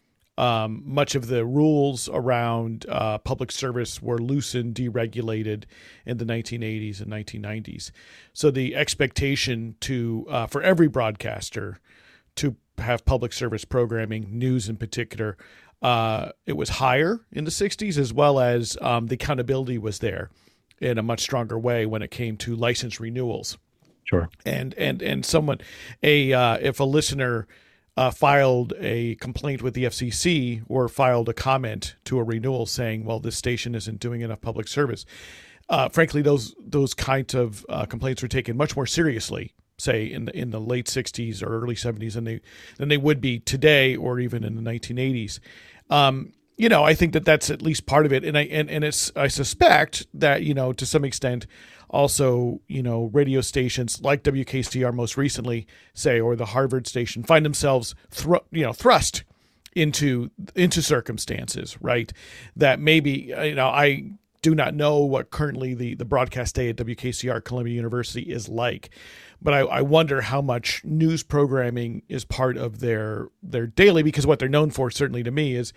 Um, much of the rules around uh, public service were loosened, deregulated in the nineteen eighties and nineteen nineties. So the expectation to uh, for every broadcaster to have public service programming, news in particular, uh, it was higher in the sixties, as well as um, the accountability was there in a much stronger way when it came to license renewals. Sure. And and and someone, a uh, if a listener Uh, filed a complaint with the F C C or filed a comment to a renewal saying, well, this station isn't doing enough public service. Uh, frankly, those those kinds of uh, complaints were taken much more seriously, say, in the in the late sixties or early seventies than they, than they would be today or even in the nineteen eighties. Um, you know, I think that that's at least part of it. And I and, and it's I suspect that, you know, to some extent, also, you know, radio stations like W K C R most recently, say, or the Harvard station, find themselves, thr- you know, thrust into into circumstances, right? That maybe, you know, I do not know what currently the, the broadcast day at W K C R Columbia University is like, but I, I wonder how much news programming is part of their their daily, because what they're known for, certainly to me, is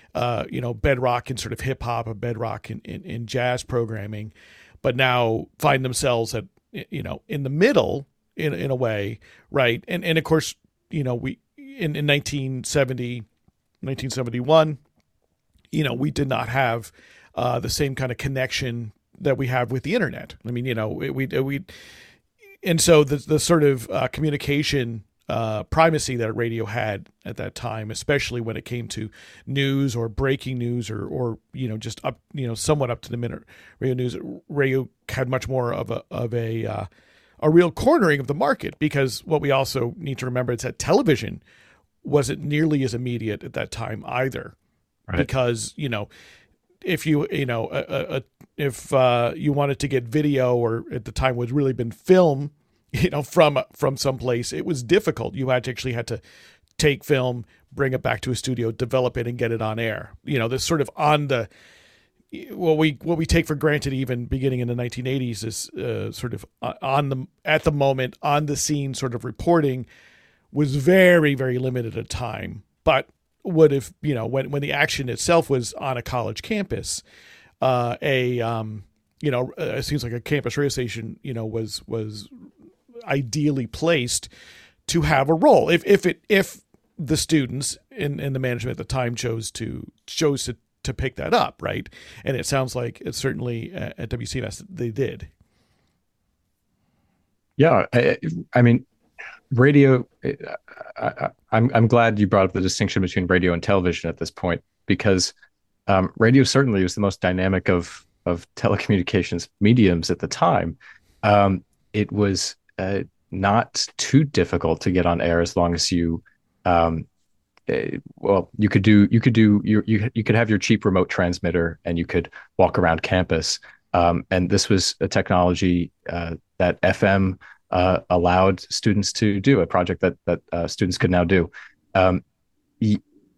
uh, you know, bedrock in sort of hip hop, a bedrock in, in, in jazz programming, but now find themselves at, you know, in the middle in in a way, right? And and of course, you know, we in, in nineteen seventy, nineteen seventy-one, you know, we did not have uh, the same kind of connection that we have with the internet. I mean, you know, we we, we and so the the sort of uh, communication uh, primacy that radio had at that time, especially when it came to news or breaking news or or you know just up you know somewhat up to the minute radio news, radio had much more of a of a uh, a real cornering of the market, because what we also need to remember is that television wasn't nearly as immediate at that time either, right. Because you know if you you know a, a, if uh, you wanted to get video, or at the time was really been film, you know from from someplace, it was difficult. You had to actually had to take film, bring it back to a studio, develop it, and get it on air. You know, this sort of on the what we what we take for granted, even beginning in the nineteen eighties, is uh, sort of on the at the moment on the scene sort of reporting was very very limited at time. But would have you know when when the action itself was on a college campus, uh, a um, you know uh, it seems like a campus radio station you know was was ideally placed to have a role if if it if the students and and the management at the time chose to chose to. to pick that up, right? And it sounds like it's certainly at W C M S they did. Yeah, I, I mean, radio. I, I, I'm I'm glad you brought up the distinction between radio and television at this point, because um, radio certainly was the most dynamic of of telecommunications mediums at the time. Um, it was uh, not too difficult to get on air as long as you. Um, well, you could do you could do you you you could have your cheap remote transmitter and you could walk around campus. Um, and this was a technology uh, that F M uh, allowed students to do, a project that that uh, students could now do. Um, y-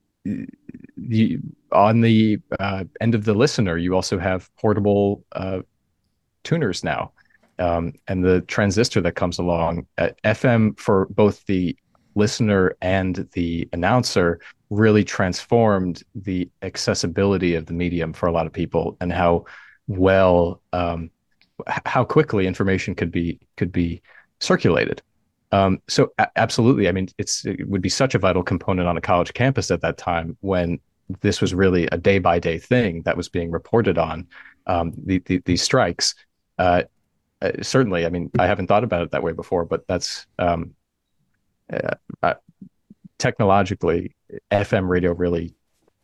y- on the uh, end of the listener, you also have portable uh, tuners now, um, and the transistor that comes along. Uh, F M for both the listener and the announcer really transformed the accessibility of the medium for a lot of people, and how well um, how quickly information could be could be circulated. Um, so a- absolutely, I mean, it's it would be such a vital component on a college campus at that time, when this was really a day by day thing that was being reported on. Um, the, the, these strikes, uh, uh, certainly. I mean, I haven't thought about it that way before, but that's. Um, Uh, uh, technologically, F M radio really,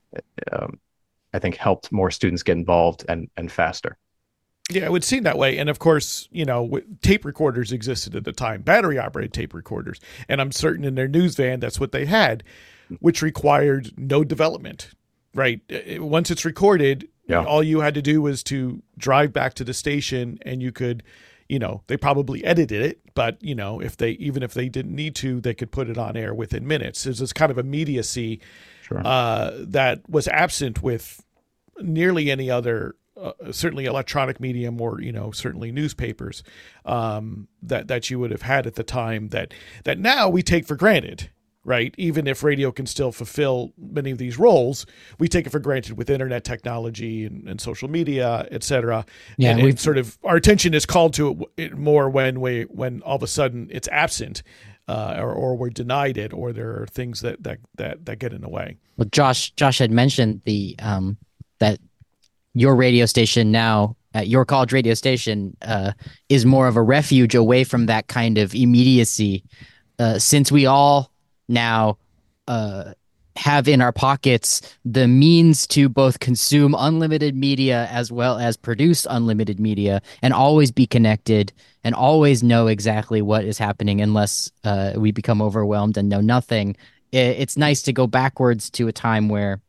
um, I think, helped more students get involved and and faster. Yeah, it would seem that way. And of course, you know, w- tape recorders existed at the time, battery operated tape recorders. And I'm certain in their news van, that's what they had, which required no development, right? Once it's recorded, yeah. all you had to do was to drive back to the station, and you could, you know, they probably edited it, but you know, if they, even if they didn't need to, they could put it on air within minutes. There's this kind of immediacy sure. uh, that was absent with nearly any other, uh, certainly electronic medium, or, you know, certainly newspapers um, that, that you would have had at the time, that, that now we take for granted. Right. Even if radio can still fulfill many of these roles, we take it for granted with internet technology and, and social media, et cetera. Yeah, and we've sort of, our attention is called to it more when we, when all of a sudden it's absent, uh, or, or we're denied it, or there are things that, that, that, that get in the way. Well, Josh, Josh had mentioned the, um, that your radio station now, at your college radio station, uh, is more of a refuge away from that kind of immediacy, uh, since we all now uh, have in our pockets the means to both consume unlimited media as well as produce unlimited media, and always be connected and always know exactly what is happening, unless uh, we become overwhelmed and know nothing. It's nice to go backwards to a time where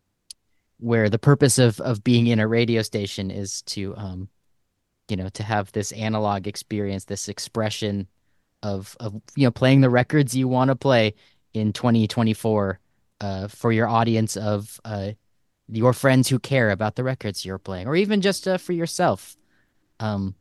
where the purpose of, of being in a radio station is to, um, you know, to have this analog experience, this expression of, of you know, playing the records you want to play in twenty twenty-four uh, for your audience of uh, your friends who care about the records you're playing, or even just uh, for yourself. Um,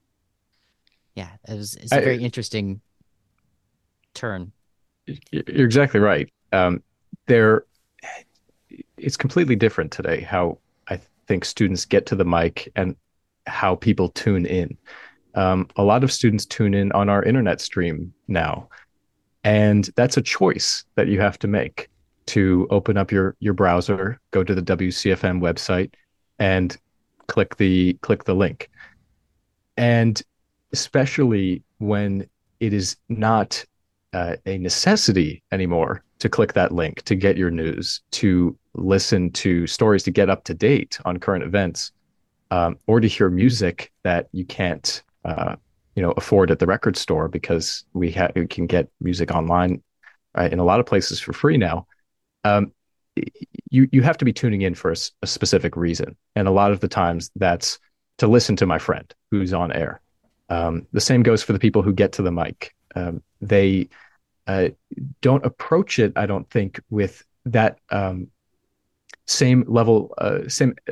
yeah, it was, it's a very I, interesting turn. You're exactly right. Um, there, it's completely different today how I think students get to the mic and how people tune in. Um, a lot of students tune in on our internet stream now, and that's a choice that you have to make to open up your your browser, go to the W C F M website, and click the click the link. And especially when it is not uh, a necessity anymore to click that link to get your news, to listen to stories, to get up to date on current events, um, or to hear music that you can't, uh, you know, afford at the record store because we, ha- we can get music online uh, in a lot of places for free now. Um, you you have to be tuning in for a, a specific reason, and a lot of the times that's to listen to my friend who's on air. Um, the same goes for the people who get to the mic. Um, they uh, don't approach it, I don't think, with that um, same level, uh, same uh,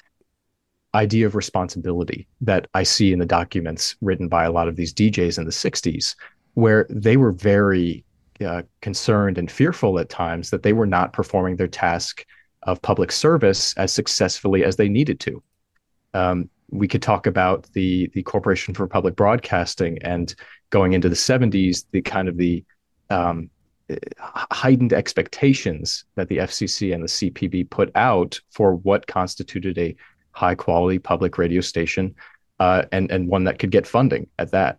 idea of responsibility that I see in the documents written by a lot of these D Js in the sixties, where they were very uh, concerned and fearful at times that they were not performing their task of public service as successfully as they needed to. Um, we could talk about the the Corporation for Public Broadcasting, and going into the seventies, the kind of the um, heightened expectations that the F C C and the C P B put out for what constituted a high quality public radio station, uh, and and one that could get funding at that.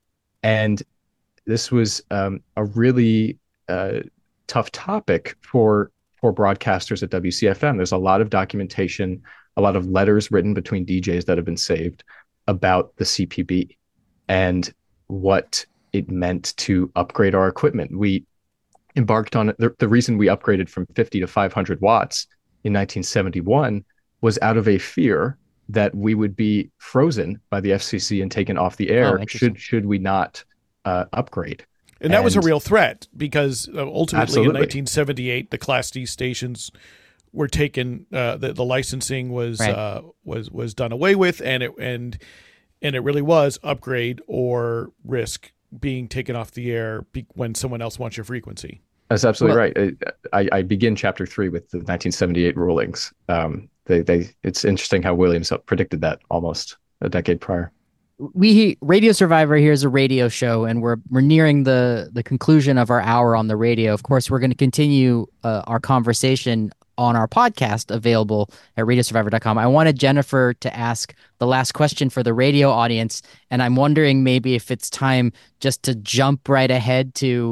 And this was um, a really uh, tough topic for for broadcasters at W C F M. There's a lot of documentation, a lot of letters written between D Js that have been saved about the C P B and what it meant to upgrade our equipment. We embarked on the, the reason we upgraded from fifty to five hundred watts in nineteen seventy-one was out of a fear that we would be frozen by the F C C and taken off the air Oh, should should we not uh, upgrade. And that and, was a real threat because uh, ultimately absolutely. in nineteen seventy-eight, the Class D stations were taken. Uh, the, the licensing was Right. uh, was was done away with, and it and and it really was upgrade or risk being taken off the air be- when someone else wants your frequency. That's absolutely Well- right. I, I begin chapter three with the nineteen seventy-eight rulings. Um, they, they, it's interesting how Williams predicted that almost a decade prior. We Radio Survivor here is a radio show, and we're we're nearing the the conclusion of our hour on the radio. Of course, we're going to continue uh, our conversation on our podcast, available at radio survivor dot com. I wanted Jennifer to ask the last question for the radio audience, and I'm wondering maybe if it's time just to jump right ahead to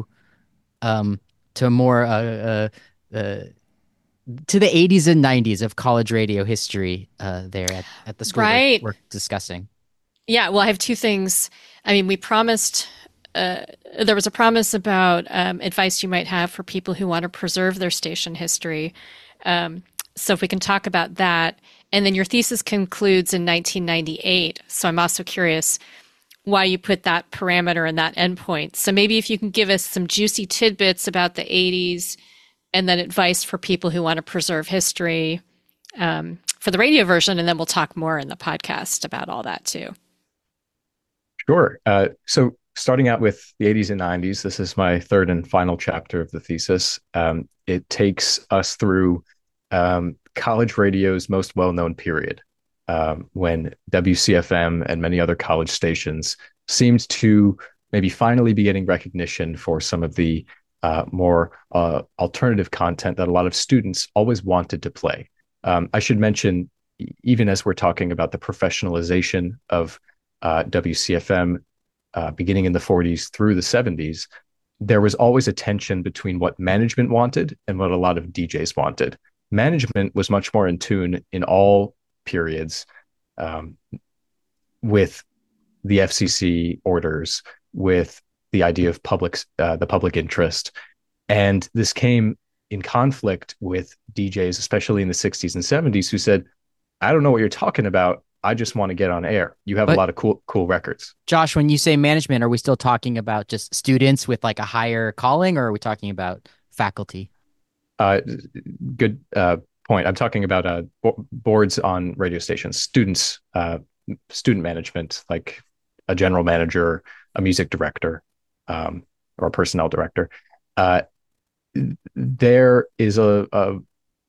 um to more uh, uh, uh to the eighties and nineties of college radio history uh there at, at the school Right. we're, we're discussing. Yeah, well, I have two things. I mean, we promised, uh, there was a promise about um, advice you might have for people who want to preserve their station history. Um, so if we can talk about that. And then your thesis concludes in nineteen ninety-eight. So I'm also curious why you put that parameter and that endpoint. So maybe if you can give us some juicy tidbits about the eighties and then advice for people who want to preserve history um, for the radio version. And then we'll talk more in the podcast about all that too. Sure. Uh, so starting out with the eighties and nineties, this is my third and final chapter of the thesis. Um, it takes us through um, college radio's most well-known period, um, when W C F M and many other college stations seemed to maybe finally be getting recognition for some of the uh, more uh, alternative content that a lot of students always wanted to play. Um, I should mention, even as we're talking about the professionalization of uh, W C F M, uh, beginning in the forties through the seventies, there was always a tension between what management wanted and what a lot of D Js wanted. Management was much more in tune in all periods um, with the F C C orders, with the idea of public, uh, the public interest. And this came in conflict with D Js, especially in the sixties and seventies, who said, I don't know what you're talking about. I just want to get on air. You have But- a lot of cool, cool records. Josh, when you say management, are we still talking about just students with like a higher calling, or are we talking about faculty? Uh, good uh, point. I'm talking about uh, bo- boards on radio stations, students, uh, student management, like a general manager, a music director, um, or a personnel director. Uh, there is a, a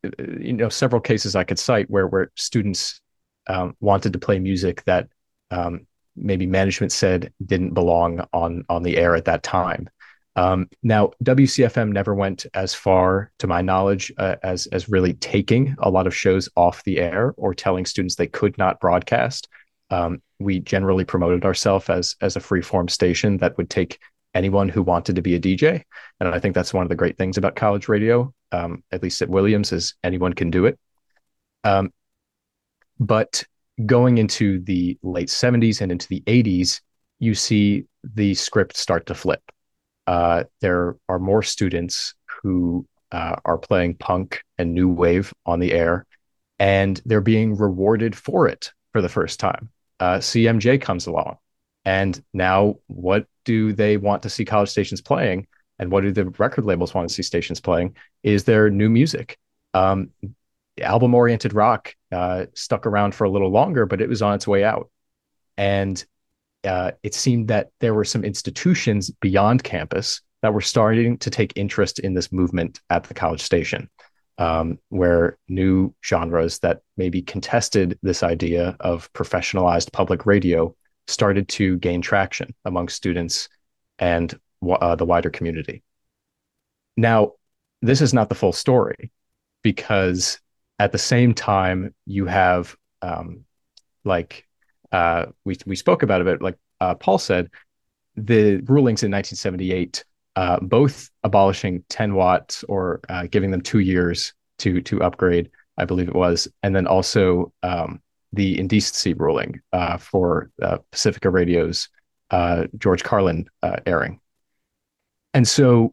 you know, several cases I could cite where where students um, wanted to play music that um, maybe management said didn't belong on on the air at that time. Um, now, W C F M never went as far, to my knowledge, uh, as as really taking a lot of shows off the air or telling students they could not broadcast. Um, we generally promoted ourselves as as a free form station that would take anyone who wanted to be a D J, and I think that's one of the great things about college radio, um, at least at Williams, is anyone can do it. Um, but going into the late seventies and into the eighties, you see the script start to flip. Uh, there are more students who uh, are playing punk and new wave on the air, and they're being rewarded for it for the first time. Uh, C M J comes along, and now what do they want to see college stations playing? And what do the record labels want to see stations playing? Is there new music? Um, album-oriented rock uh, stuck around for a little longer, but it was on its way out. And uh, it seemed that there were some institutions beyond campus that were starting to take interest in this movement at the college station, um, where new genres that maybe contested this idea of professionalized public radio started to gain traction among students and uh, the wider community. Now, this is not the full story, because at the same time, you have um, like uh, we we spoke about it, but like uh, Paul said, the rulings in nineteen seventy-eight, uh, both abolishing ten watts or uh, giving them two years to to upgrade, I believe it was, and then also um, the indecency ruling uh, for uh, Pacifica Radio's uh, George Carlin uh, airing. And so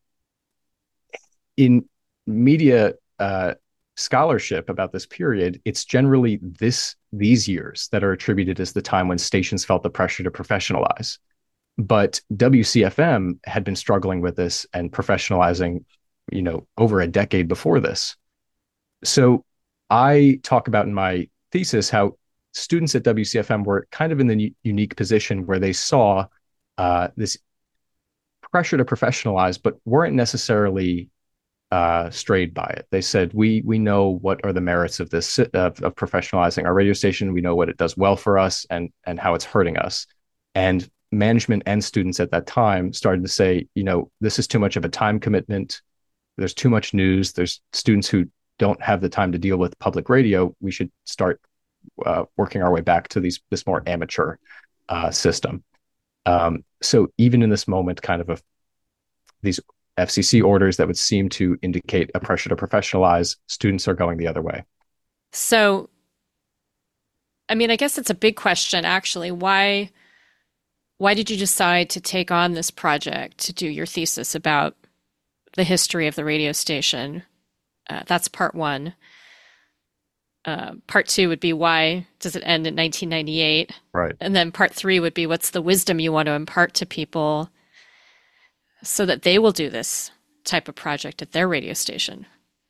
in media uh, scholarship about this period, it's generally this these years that are attributed as the time when stations felt the pressure to professionalize. But W C F M had been struggling with this and professionalizing, you know, over a decade before this. So I talk about in my thesis how students at W C F M were kind of in the u- unique position where they saw uh, this pressure to professionalize, but weren't necessarily uh, strayed by it. They said, we we know what are the merits of this, of, of professionalizing our radio station. We know what it does well for us and, and how it's hurting us. And management and students at that time started to say, you know, this is too much of a time commitment. There's too much news. There's students who don't have the time to deal with public radio. We should start uh, working our way back to these this more amateur uh, system. Um, so even in this moment, kind of a, these F C C orders that would seem to indicate a pressure to professionalize, students are going the other way. So, I mean, I guess it's a big question, actually. Why, why did you decide to take on this project to do your thesis about the history of the radio station? Uh, that's part one. Uh, part two would be, why does it end in nineteen ninety-eight? Right. And then part three would be, what's the wisdom you want to impart to people so that they will do this type of project at their radio station?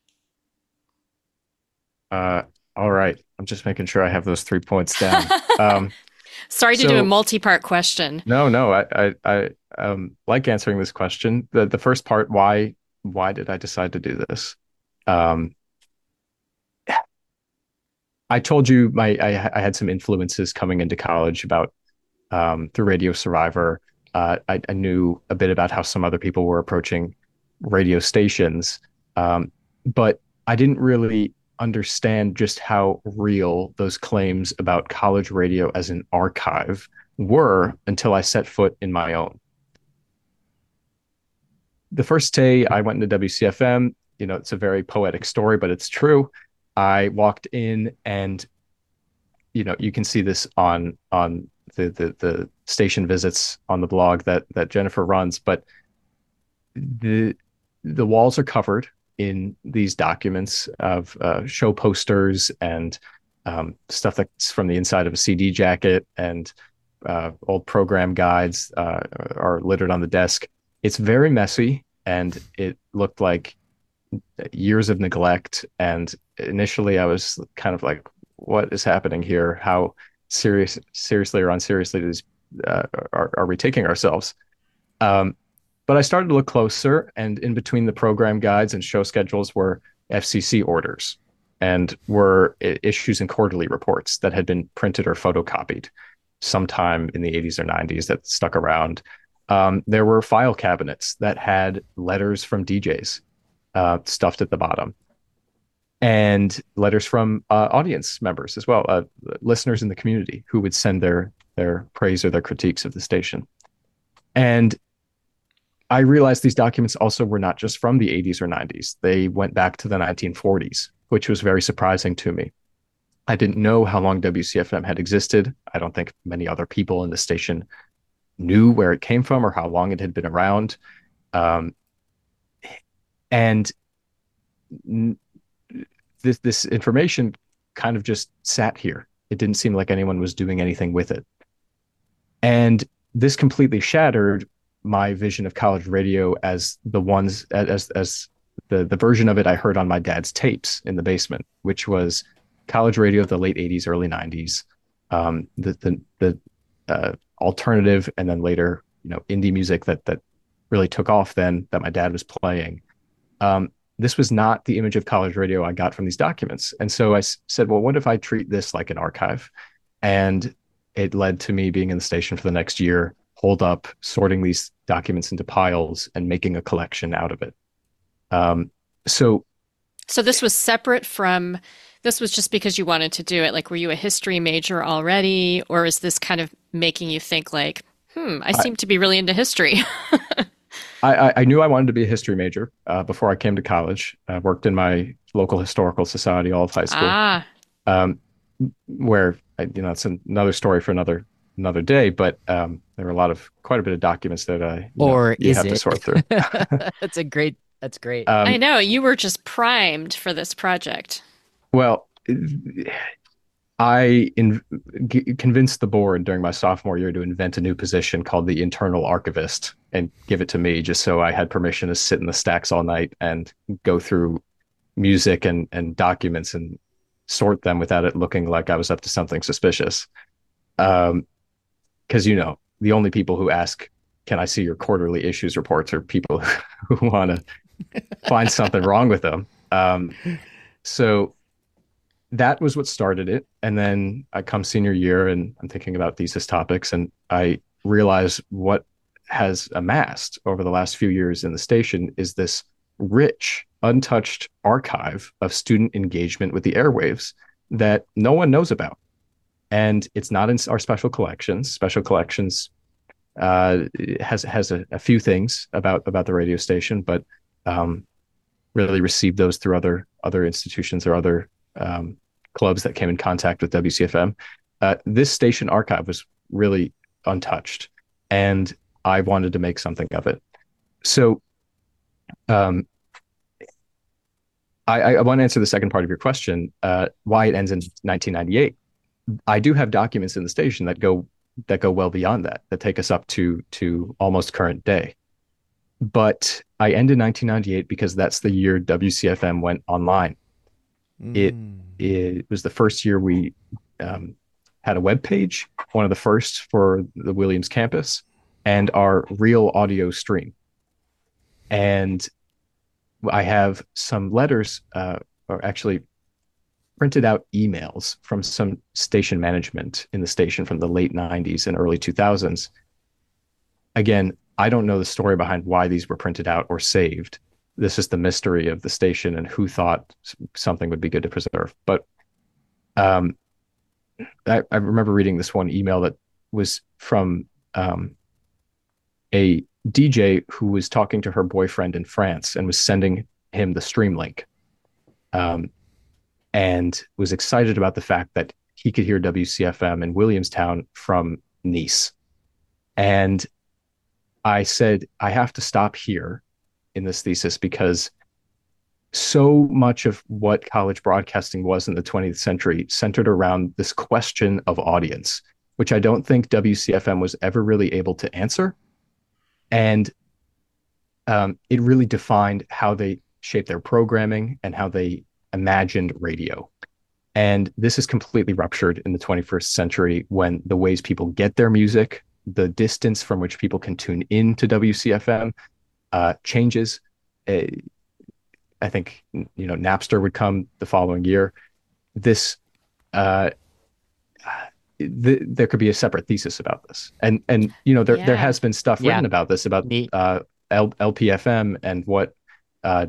Uh, all right. I'm just making sure I have those three points down. Um, Sorry to so, do a multi-part question. No, no. I, I, I um, like answering this question. The the first part, why why did I decide to do this? Um, I told you my I, I had some influences coming into college about um, through Radio Survivor. Uh, I, I knew a bit about how some other people were approaching radio stations, um, but I didn't really understand just how real those claims about college radio as an archive were until I set foot in my own. The first day I went into W C F M, you know, it's a very poetic story, but it's true. I walked in and, you know, you can see this on on the the, the station visits on the blog that that Jennifer runs, but the the walls are covered in these documents of uh, show posters and um, stuff that's from the inside of a C D jacket, and uh, old program guides uh, are littered on the desk. It's very messy, and it looked like years of neglect. And initially I was kind of like, what is happening here? How serious, seriously or unseriously is, uh, are, are we taking ourselves? Um, but I started to look closer, and in between the program guides and show schedules were F C C orders. and were issues and quarterly reports that had been printed or photocopied sometime in the eighties or nineties that stuck around. Um, there were file cabinets that had letters from D Js uh, stuffed at the bottom, and letters from uh, audience members as well, uh, listeners in the community who would send their their praise or their critiques of the station. And I realized these documents also were not just from the eighties or nineties. They went back to the nineteen forties, which was very surprising to me. I didn't know how long W C F M had existed. I don't think many other people in the station knew where it came from or how long it had been around. Um, and n- this, this information kind of just sat here. It didn't seem like anyone was doing anything with it. And this completely shattered my vision of college radio as the ones as as the the version of it I heard on my dad's tapes in the basement, which was college radio of the late eighties, early nineties, um, the the the uh, alternative, and then later, you know, indie music that that really took off then that my dad was playing. Um, this was not the image of college radio I got from these documents, and so I s- said, well, what if I treat this like an archive? And it led to me being in the station for the next year, hold up, sorting these documents into piles and making a collection out of it. Um, so, So this was separate from, this was just because you wanted to do it. Like, were you a history major already, or is this kind of making you think like, hmm, I I, seem to be really into history? I, I knew I wanted to be a history major uh, before I came to college. I worked in my local historical society all of high school, Ah, um, where I, you know, it's another story for another another day. But um, there were a lot of quite a bit of documents that uh, you know, Or you is have to it? sort through. That's a great. That's great. I um, know. You were just primed for this project. well, I in, g- convinced the board during my sophomore year to invent a new position called the internal archivist and give it to me just so I had permission to sit in the stacks all night and go through music and, and documents and sort them without it looking like I was up to something suspicious. Um, because, you know, the only people who ask, can I see your quarterly issues reports, are people who want to find something wrong with them. Um, so that was what started it. And then I come senior year and I'm thinking about thesis topics, and I realize what has amassed over the last few years in the station is this rich, untouched archive of student engagement with the airwaves that no one knows about. And it's not in our special collections. Special collections uh, has has a, a few things about about the radio station, but um, really received those through other other institutions or other um, clubs that came in contact with W C F M. Uh, this station archive was really untouched, and I wanted to make something of it. So um, I, I want to answer the second part of your question, uh, why it ends in nineteen ninety-eight. I do have documents in the station that go that go well beyond that, that take us up to to almost current day. But I end in nineteen ninety-eight because that's the year W C F M went online. Mm. It it was the first year we um, had a web page, one of the first for the Williams campus, and our real audio stream. And I have some letters, uh, or actually printed out emails from some station management in the station from the late nineties and early two thousands. Again, I don't know the story behind why these were printed out or saved. This is the mystery of the station and who thought something would be good to preserve. But um, I, I remember reading this one email that was from um, a D J who was talking to her boyfriend in France and was sending him the stream link. Um, and was excited about the fact that he could hear W C F M in Williamstown from Nice. And I said, I have to stop here in this thesis because so much of what college broadcasting was in the twentieth century centered around this question of audience, which I don't think W C F M was ever really able to answer. And um, it really defined how they shaped their programming and how they imagined radio. And this is completely ruptured in the twenty-first century when the ways people get their music, the distance from which people can tune in to W C F M uh, changes. Uh, I think, you know, Napster would come the following year. This, uh, th there could be a separate thesis about this, and and you know, there there Yeah. has been stuff Yeah, written about this about neat. uh, L L P F M and what uh,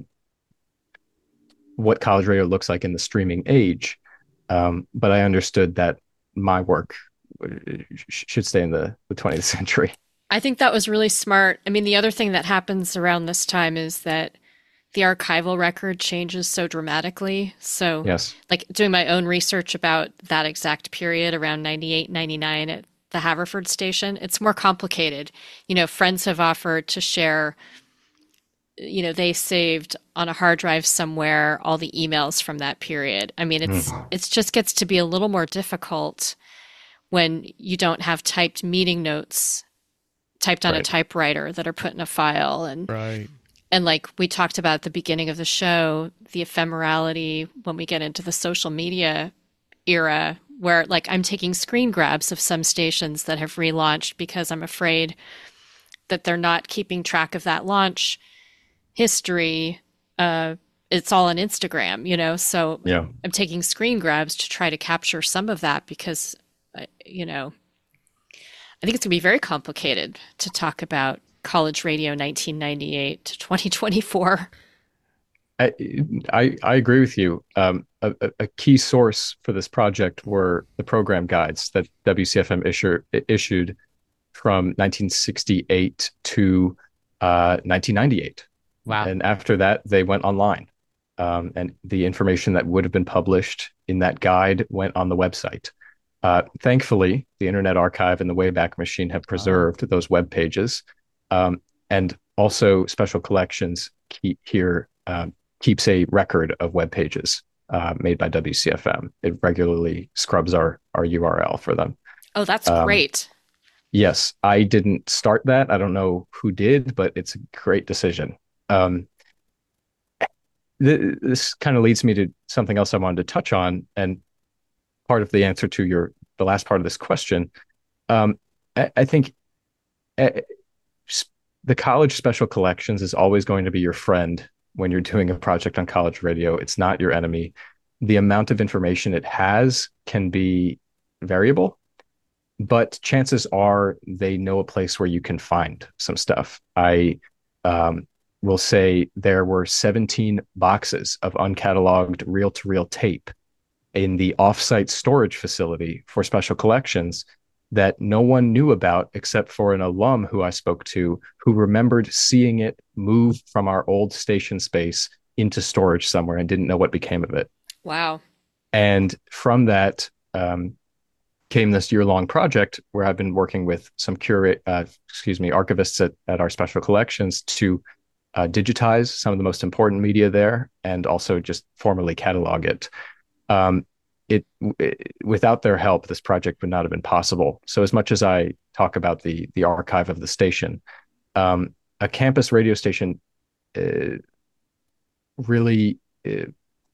what college radio looks like in the streaming age. Um, but I understood that my work should stay in the, the twentieth century. I think that was really smart. I mean, the other thing that happens around this time is that the archival record changes so dramatically. So, Yes. like doing my own research about that exact period around ninety-eight, ninety-nine at the Haverford station, it's more complicated. You know, friends have offered to share, you know, they saved on a hard drive somewhere all the emails from that period. I mean, it's Mm. it's just gets to be a little more difficult when you don't have typed meeting notes typed on a Right. typewriter that are put in a file. and Right. and like we talked about at the beginning of the show, the ephemerality when we get into the social media era, where like I'm taking screen grabs of some stations that have relaunched because I'm afraid that they're not keeping track of that launch history. Uh, it's all on Instagram, you know, so Yeah. I'm taking screen grabs to try to capture some of that because, uh, you know, I think it's going to be very complicated to talk about college radio nineteen ninety-eight to twenty twenty-four. I, I I agree with you. Um, a, a a key source for this project were the program guides that W C F M issue, issued from nineteen sixty-eight to uh, nineteen ninety-eight. Wow. And after that, they went online. Um, and the information that would have been published in that guide went on the website. Uh, thankfully, the Internet Archive and the Wayback Machine have preserved those web pages. Um, and also, Special Collections keep here um, keeps a record of web pages uh, made by W C F M. It regularly scrubs our our U R L for them. Oh, that's Um, great. Yes, I didn't start that. I don't know who did, but it's a great decision. Um, th this kind of leads me to something else I wanted to touch on, and part of the answer to your the last part of this question. Um, I, I think uh, the college special collections is always going to be your friend when you're doing a project on college radio. It's not your enemy. The amount of information it has can be variable, but chances are they know a place where you can find some stuff. I um, will say there were seventeen boxes of uncatalogued reel-to-reel tape in the offsite storage facility for special collections that no one knew about except for an alum who I spoke to who remembered seeing it move from our old station space into storage somewhere and didn't know what became of it. Wow. And from that um, came this year-long project where I've been working with some curate, uh, excuse me, archivists at, at our special collections to uh, digitize some of the most important media there and also just formally catalog it. Um, it, it without their help, this project would not have been possible. So as much as I talk about the the archive of the station, um, a campus radio station uh, really uh,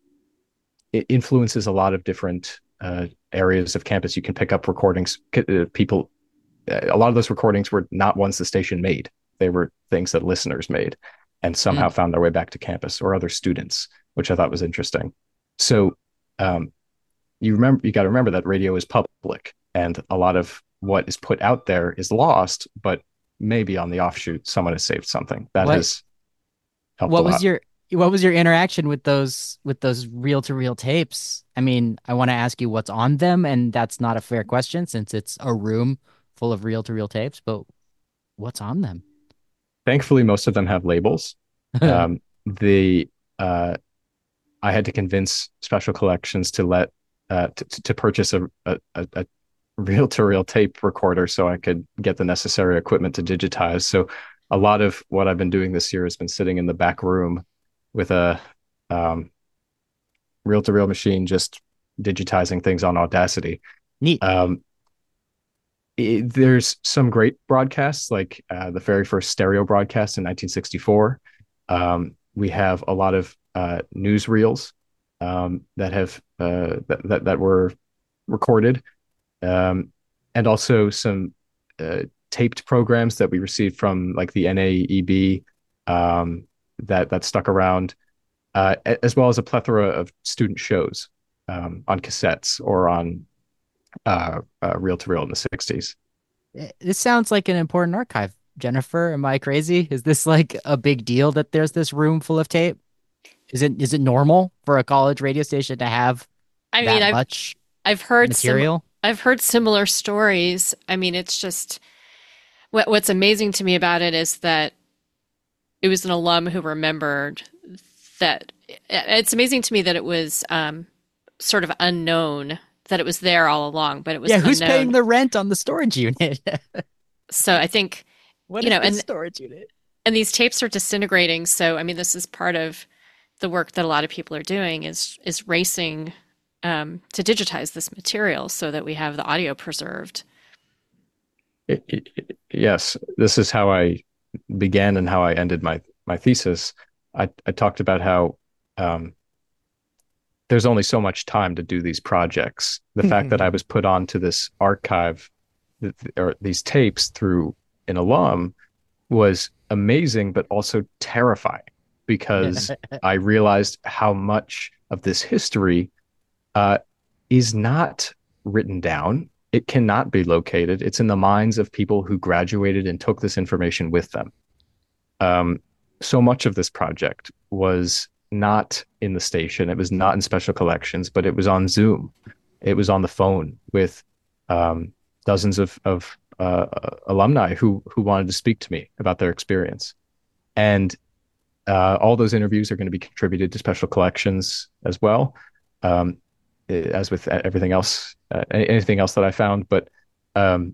it influences a lot of different uh, areas of campus. You can pick up recordings. Uh, people, uh, a lot of those recordings were not ones the station made. They were things that listeners made and somehow Mm. found their way back to campus or other students, which I thought was interesting. So um, you remember, you got to remember that radio is public, and a lot of what is put out there is lost. But maybe on the offshoot, someone has saved something that What has helped what a was lot. your what was your interaction with those with those reel to reel tapes? I mean, I want to ask you what's on them, and that's not a fair question since it's a room full of reel to reel tapes, but what's on them? Thankfully, most of them have labels. Um, the uh, I had to convince Special Collections to let uh, to, to purchase a, a, a reel-to-reel tape recorder so I could get the necessary equipment to digitize. So a lot of what I've been doing this year has been sitting in the back room with a um, reel-to-reel machine, just digitizing things on Audacity. Neat. Um, it, there's some great broadcasts, like uh, the very first stereo broadcast in nineteen sixty-four. Um, we have a lot of uh, newsreels um, that have uh, that, that that were recorded, um, and also some uh, taped programs that we received from like the N A E B um, that that stuck around. uh, as well as a plethora of student shows um, on cassettes or on uh, uh, reel to reel in the sixties. Eh, This sounds like an important archive. Jennifer, am I crazy? Is this like a big deal that there's this room full of tape? Is it is it normal for a college radio station to have I mean, that I've much I've heard sim material? I've heard similar stories. I mean, it's just what what's amazing to me about it is that it was an alum who remembered that it's amazing to me that it was um, sort of unknown that it was there all along, but it was Yeah, who's paying unknown. the rent on the storage unit? So I think, What you is know, this and storage unit? and these tapes are disintegrating. So I mean, this is part of the work that a lot of people are doing is is racing um, to digitize this material so that we have the audio preserved. It, it, it- yes, this is how I began and how I ended my my thesis. I, I talked about how um, there's only so much time to do these projects. The fact that I was put onto this archive or these tapes through an alum was amazing, but also terrifying because I realized how much of this history uh, is not written down. It cannot be located. It's in the minds of people who graduated and took this information with them. Um, so much of this project was not in the station. It was not in special collections, but it was on Zoom. It was on the phone with um, dozens of, of uh, alumni who who wanted to speak to me about their experience. And uh, all those interviews are going to be contributed to special collections as well, um, as with everything else, uh, anything else that I found. But um,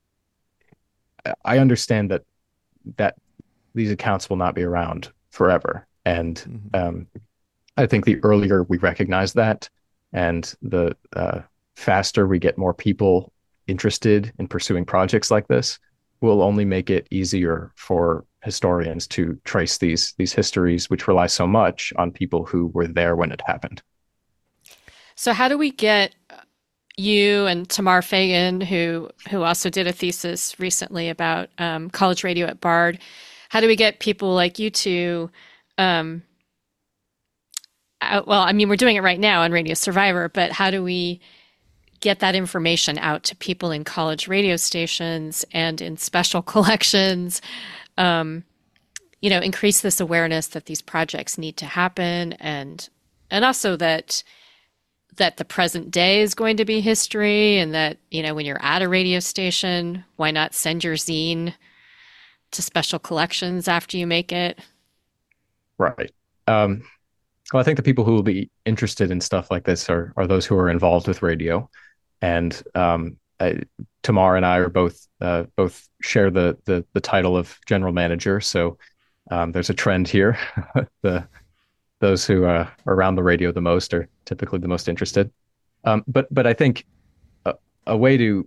I understand that that these accounts will not be around forever. And Mhm. um, I think the earlier we recognize that and the uh, faster we get more people interested in pursuing projects like this, will only make it easier for historians to trace these these histories, which rely so much on people who were there when it happened. So how do we get you and Tamar Fagan, who who also did a thesis recently about um, college radio at Bard, how do we get people like you two? Um, out, well, I mean, we're doing it right now on Radio Survivor, but how do we get that information out to people in college radio stations and in special collections? Um, you know, increase this awareness that these projects need to happen, and and also that that the present day is going to be history, and that, you know, when you're at a radio station, why not send your zine to special collections after you make it? Right. Um, well, I think the people who will be interested in stuff like this are are those who are involved with radio, and um, I, Tamar and I are both uh, both share the, the the title of general manager. So um, there's a trend here. the those who uh, are around the radio the most are typically the most interested. Um, but but I think a, a way to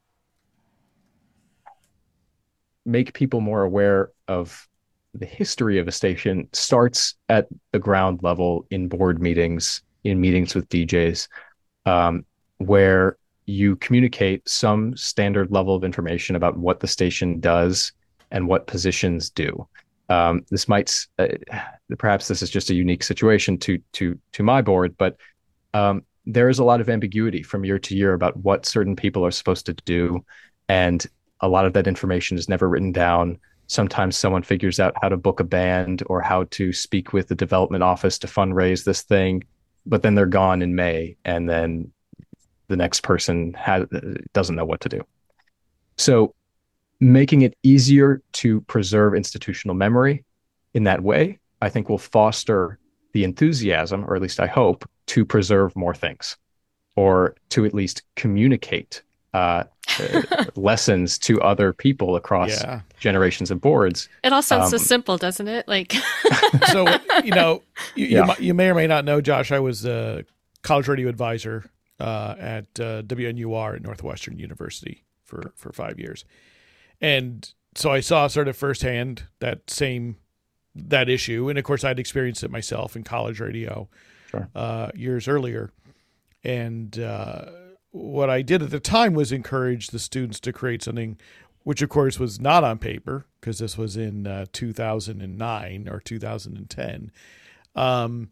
make people more aware of the history of a station starts at the ground level in board meetings, in meetings with D Js, um, where you communicate some standard level of information about what the station does and what positions do. Um, this might, uh, perhaps this is just a unique situation to to to my board, but um, there is a lot of ambiguity from year to year about what certain people are supposed to do, and a lot of that information is never written down. Sometimes someone figures out how to book a band or how to speak with the development office to fundraise this thing, but then they're gone in May, and then the next person has, doesn't know what to do. So making it easier to preserve institutional memory in that way, I think will foster the enthusiasm, or at least I hope, to preserve more things, or to at least communicate uh, uh, lessons to other people across Yeah. generations of boards. It all sounds so Um, simple, doesn't it? Like, So, you know, you, you, Yeah. mi- you may or may not know, Josh, I was a college radio advisor uh, at uh, W N U R at Northwestern University for, for five years. And so I saw sort of firsthand that same, that issue. And of course, I'd experienced it myself in college radio Sure. uh, years earlier. And uh, what I did at the time was encourage the students to create something, which of course was not on paper, because this was in uh, two thousand nine or two thousand ten. Um,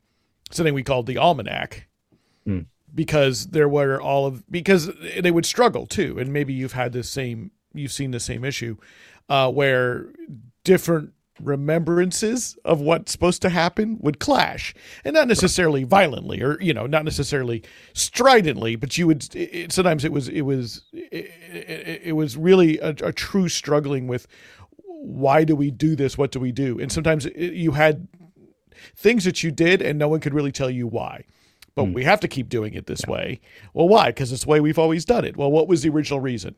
something we called the Almanac. Mm. Because there were all of because they would struggle too, and maybe you've had this same you've seen the same issue uh, where different remembrances of what's supposed to happen would clash, and not necessarily violently or you know not necessarily stridently, but you would it, sometimes it was it was it, it, it was really a, a true struggling with why do we do this, what do we do, and sometimes it, you had things that you did and no one could really tell you why. But mm. we have to keep doing it this yeah. way. Well, why? Because it's the way we've always done it. Well, what was the original reason?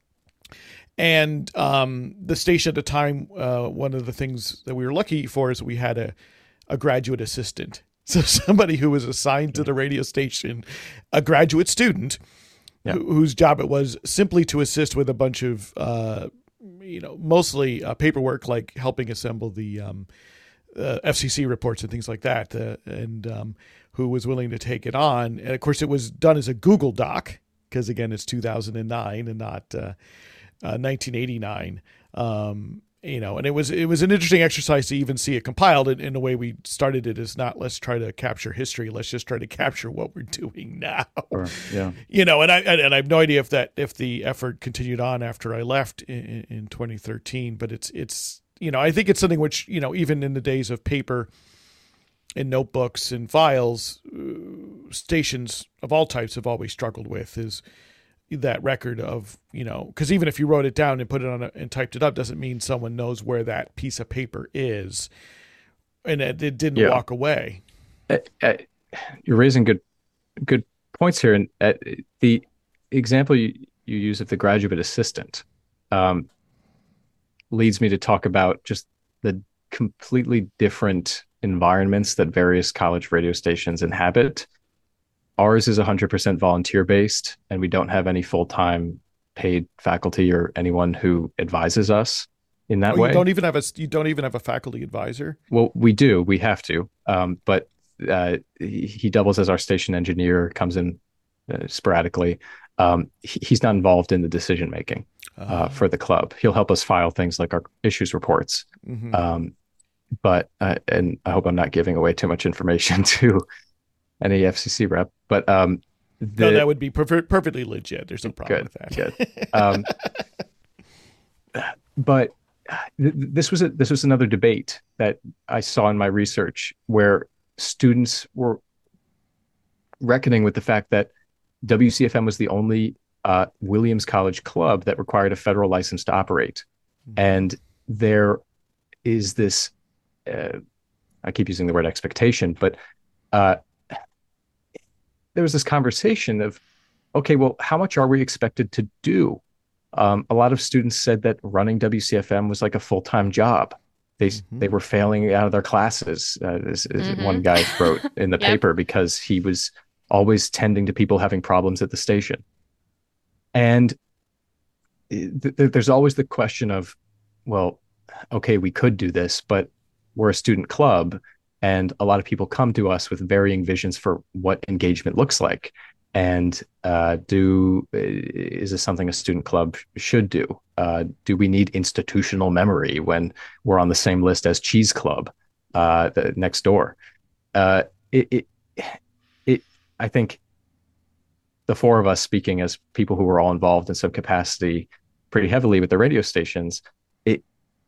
And um, the station at the time, uh, one of the things that we were lucky for is we had a, a graduate assistant. So somebody who was assigned to the radio station, a graduate student, yeah. wh- whose job it was simply to assist with a bunch of, uh, you know, mostly uh, paperwork, like helping assemble the um, uh, F C C reports and things like that. Uh, and um, who was willing to take it on. And of course it was done as a Google Doc because again, it's two thousand nine and not uh, uh, nineteen eighty-nine. Um, you know, and it was, it was an interesting exercise to even see it compiled. And in the way we started it is not, let's try to capture history. Let's just try to capture what we're doing now. Sure. Yeah. You know, and I, and I have no idea if that, if the effort continued on after I left in, in twenty thirteen, but it's, it's, you know, I think it's something which, you know, even in the days of paper, in notebooks and files, uh, stations of all types have always struggled with is that record of, you know, because even if you wrote it down and put it on a, and typed it up, doesn't mean someone knows where that piece of paper is, and it, it didn't yeah. walk away. Uh, uh, you're raising good, good points here, and uh, the example you, you use of the graduate assistant um, leads me to talk about just the completely different environments that various college radio stations inhabit. Ours is one hundred percent volunteer based, and we don't have any full-time paid faculty or anyone who advises us in that oh, way. You don't even have a you don't even have a faculty advisor? Well, we do. We have to. Um, but uh, he, he doubles as our station engineer, comes in uh, sporadically. Um, he, he's not involved in the decision making uh, uh, for the club. He'll help us file things like our issues reports. Mm-hmm. Um, but uh, and I hope I'm not giving away too much information to any F C C rep. But um, the, no, that would be per- perfectly legit. There's no problem good, with that. Good. Um, but th- this was a, this was another debate that I saw in my research where students were reckoning with the fact that W C F M was the only uh, Williams College club that required a federal license to operate, mm-hmm. and there is this. Uh, I keep using the word expectation, but uh, there was this conversation of, okay, well, how much are we expected to do? Um, a lot of students said that running W C F M was like a full-time job. They mm-hmm. they were failing out of their classes, uh, as, as mm-hmm. one guy wrote in the yep. paper, because he was always tending to people having problems at the station. And th- th- there's always the question of, well, okay, we could do this, but we're a student club, and a lot of people come to us with varying visions for what engagement looks like. And uh, do is this something a student club should do? Uh, do we need institutional memory when we're on the same list as Cheese Club uh, the, next door? Uh, it, it, it, I think the four of us, speaking as people who were all involved in some capacity pretty heavily with the radio stations, it,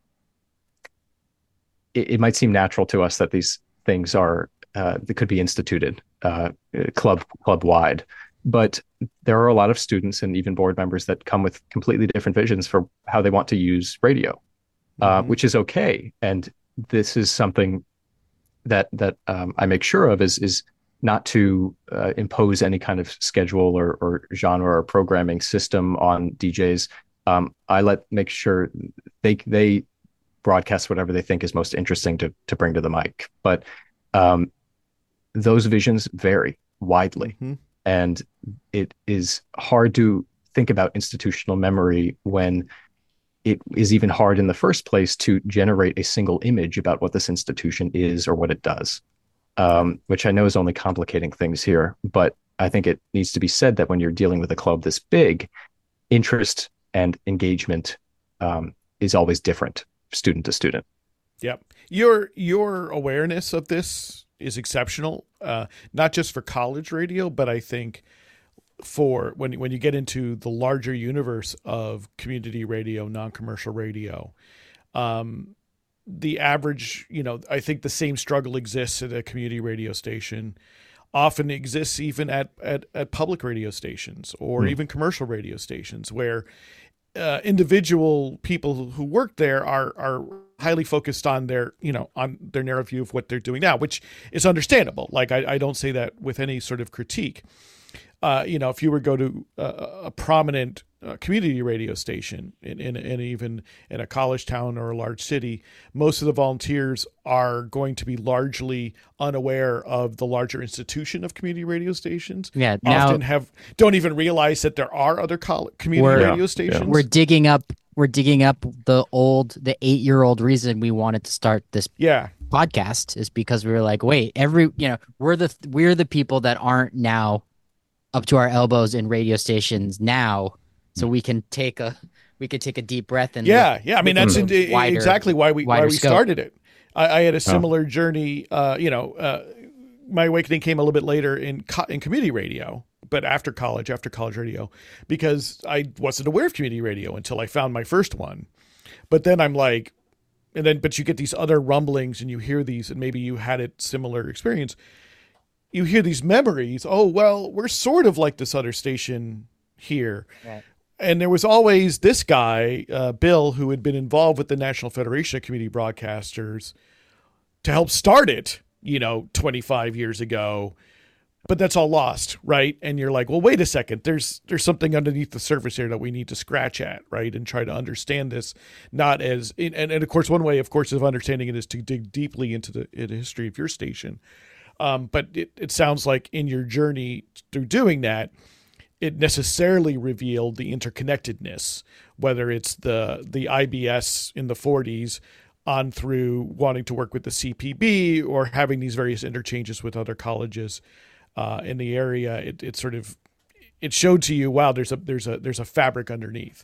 it, it might seem natural to us that these things are uh, that could be instituted uh, club club wide, but there are a lot of students and even board members that come with completely different visions for how they want to use radio, mm-hmm. uh, which is okay. And this is something that that um, I make sure of is is not to uh, impose any kind of schedule or, or genre or programming system on D Js. Um, I let make sure they they broadcast whatever they think is most interesting to to bring to the mic. But um, those visions vary widely, mm-hmm. and it is hard to think about institutional memory when it is even hard in the first place to generate a single image about what this institution is or what it does. Um, which I know is only complicating things here, but I think it needs to be said that when you're dealing with a club this big, interest and engagement um, is always different, student to student. Yep. Your your awareness of this is exceptional, uh, not just for college radio, but I think for when when you get into the larger universe of community radio, non-commercial radio, um, the average, you know, I think the same struggle exists at a community radio station, often exists even at at, at public radio stations or mm. even commercial radio stations, where uh, individual people who work there are are highly focused on their, you know, on their narrow view of what they're doing now, which is understandable. Like I, I don't say that with any sort of critique. Uh, you know, if you were to go to a, a prominent uh, community radio station in, in, in even in a college town or a large city, most of the volunteers are going to be largely unaware of the larger institution of community radio stations. Yeah, now often have don't even realize that there are other college, community radio stations. We're digging up. We're digging up the old, the eight-year-old reason we wanted to start this yeah. podcast is because we were like, wait, every you know, we're the we're the people that aren't now up to our elbows in radio stations now, so we can take a we could take a deep breath and yeah, look, yeah. I mean, that's in, wider, exactly why we why we scope. started it. I, I had a similar oh. journey. Uh, you know, uh, my awakening came a little bit later in co- in community radio, but after college, after college radio, because I wasn't aware of community radio until I found my first one. But then I'm like, and then but you get these other rumblings, and you hear these, and maybe you had a similar experience. You hear these memories. Oh, well, we're sort of like this other station here. Right. And there was always this guy, uh, Bill, who had been involved with the National Federation of Community Broadcasters to help start it, you know, twenty-five years ago. But that's all lost, right? And you're like, well, wait a second. There's there's something underneath the surface here that we need to scratch at, right? And try to understand this, not as, and, and of course, one way, of course, of understanding it is to dig deeply into the, into the history of your station. Um, but it, it sounds like in your journey through doing that, it necessarily revealed the interconnectedness, whether it's the the I B S in the forties on through wanting to work with the C P B or having these various interchanges with other colleges uh, in the area. It, it sort of it showed to you, wow, there's a there's a there's a fabric underneath.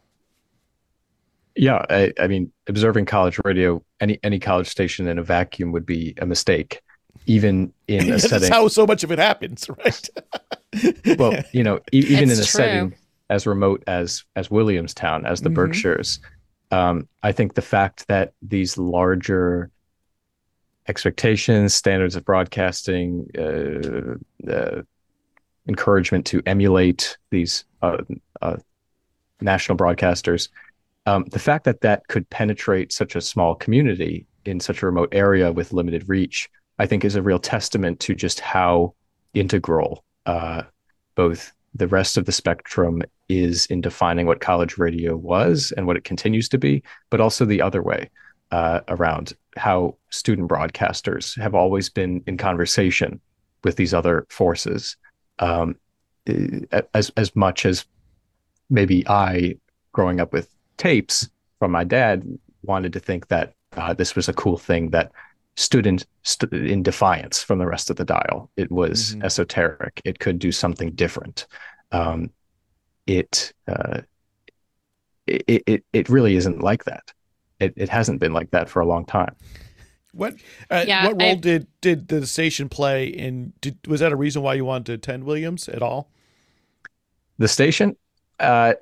Yeah, I, I mean, observing college radio, any any college station in a vacuum would be a mistake. Even in a That's setting, how so much of it happens, right? Well, you know, e- even It's in a true. setting as remote as as Williamstown, as the Mhm. Berkshires, um, I think the fact that these larger expectations, standards of broadcasting, uh, uh, encouragement to emulate these uh, uh, national broadcasters, um, the fact that that could penetrate such a small community in such a remote area with limited reach, I think is a real testament to just how integral uh, both the rest of the spectrum is in defining what college radio was and what it continues to be, but also the other way uh, around how student broadcasters have always been in conversation with these other forces, um, as as much as maybe I, growing up with tapes from my dad, wanted to think that uh, this was a cool thing that stood in st- in defiance from the rest of the dial. It was Mm-hmm. esoteric. It could do something different. Um, it, uh, it it it really isn't like that. It it hasn't been like that for a long time. What uh, Yeah, what role I- did did the station play in? Did, was that a reason why you wanted to attend Williams at all? The station, uh,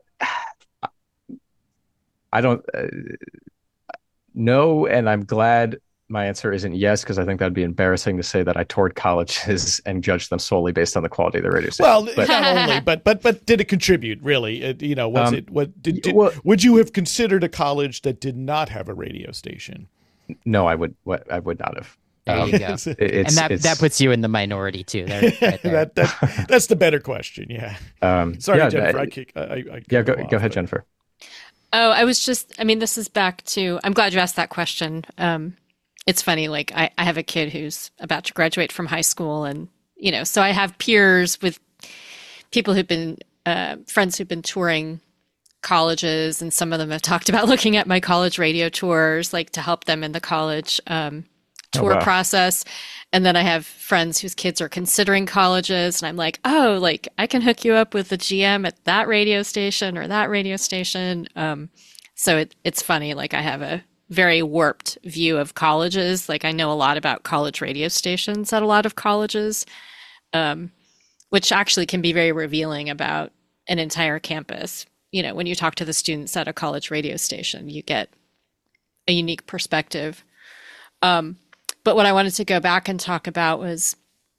I don't uh, know, and I'm glad my answer isn't yes, because I think that'd be embarrassing to say that I toured colleges and judged them solely based on the quality of the radio station. Well, But- not only, but but but did it contribute really? It, you know, was Um, it what did, did well- would you have considered a college that did not have a radio station? no, I would. What I would not have. There Um, you go. it- it's, and that it's, that puts you in the minority too. There, right there. that, that that's the better question. Yeah. um, Sorry, yeah, Jennifer. I- I, kick, I, I yeah, go cut you go off, ahead, but- Jennifer. Oh, I was just, I mean, this is back to, I'm glad you asked that question. Um, it's funny, like, I, I have a kid who's about to graduate from high school, and, you know, so I have peers with people who've been, uh, friends who've been touring colleges, and some of them have talked about looking at my college radio tours, like to help them in the college um, tour Oh, wow. process. And then I have friends whose kids are considering colleges, and I'm like, oh, like I can hook you up with the G M at that radio station or that radio station. Um, so it, it's funny, like I have a very warped view of colleges. Like I know a lot about college radio stations at a lot of colleges, um, which actually can be very revealing about an entire campus. You know, when you talk to the students at a college radio station, you get a unique perspective. Um, but what I wanted to go back and talk about was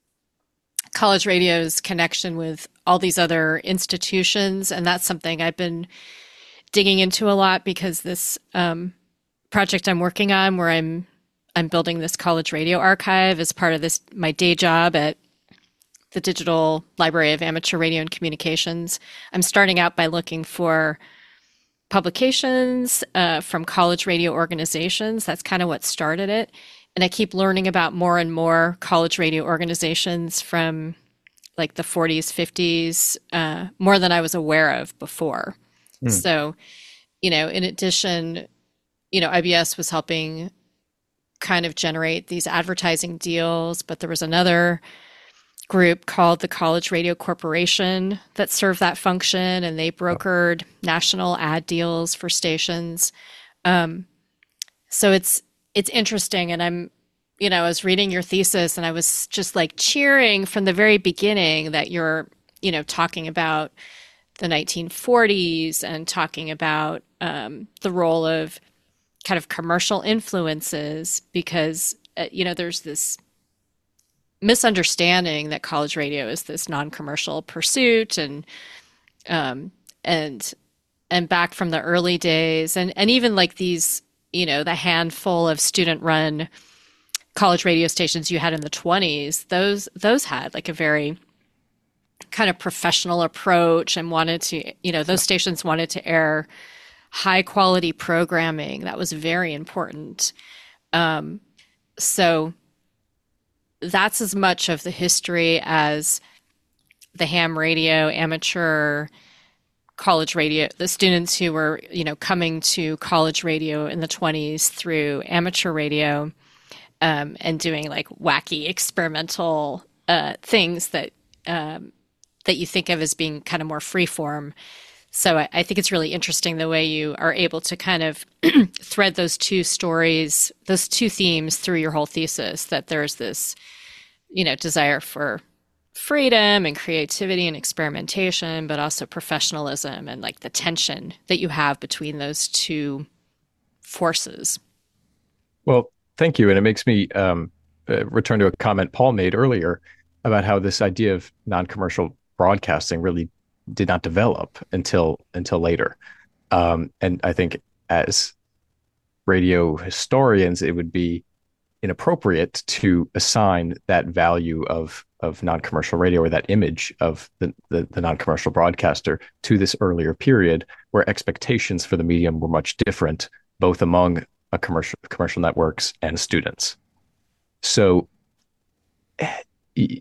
college radio's connection with all these other institutions. And that's something I've been digging into a lot because this um, project I'm working on, where I'm I'm building this college radio archive as part of this my day job at the Digital Library of Amateur Radio and Communications. I'm starting out by looking for publications uh, from college radio organizations. That's kind of what started it. And I keep learning about more and more college radio organizations from like the forties, fifties, uh, more than I was aware of before. Mm. So, you know, in addition, you know, I B S was helping kind of generate these advertising deals, but there was another group called the College Radio Corporation that served that function, and they brokered national ad deals for stations. Um, so it's it's interesting, and I'm, you know, I was reading your thesis, and I was just like cheering from the very beginning that you're, you know, talking about the nineteen forties and talking about um, the role of kind of commercial influences, because uh, you know, there's this misunderstanding that college radio is this non-commercial pursuit, and um, and and back from the early days, and and even like these, you know, the handful of student-run college radio stations you had in the twenties, those those had like a very kind of professional approach and wanted to, you know, those stations wanted to air high quality programming that was very important. Um, so that's as much of the history as the ham radio, amateur college radio, the students who were, you know, coming to college radio in the twenties through amateur radio, um, and doing like wacky experimental uh, things that um, that you think of as being kind of more freeform. So I, I think it's really interesting the way you are able to kind of thread those two stories, those two themes through your whole thesis, that there's this, you know, desire for freedom and creativity and experimentation, but also professionalism and like the tension that you have between those two forces. Well, thank you. And it makes me um, uh, return to a comment Paul made earlier about how this idea of non-commercial broadcasting really did not develop until until later. Um, and I think as radio historians, it would be inappropriate to assign that value of of non-commercial radio, or that image of the, the, the non-commercial broadcaster, to this earlier period where expectations for the medium were much different, both among a commercial commercial networks and students. So I,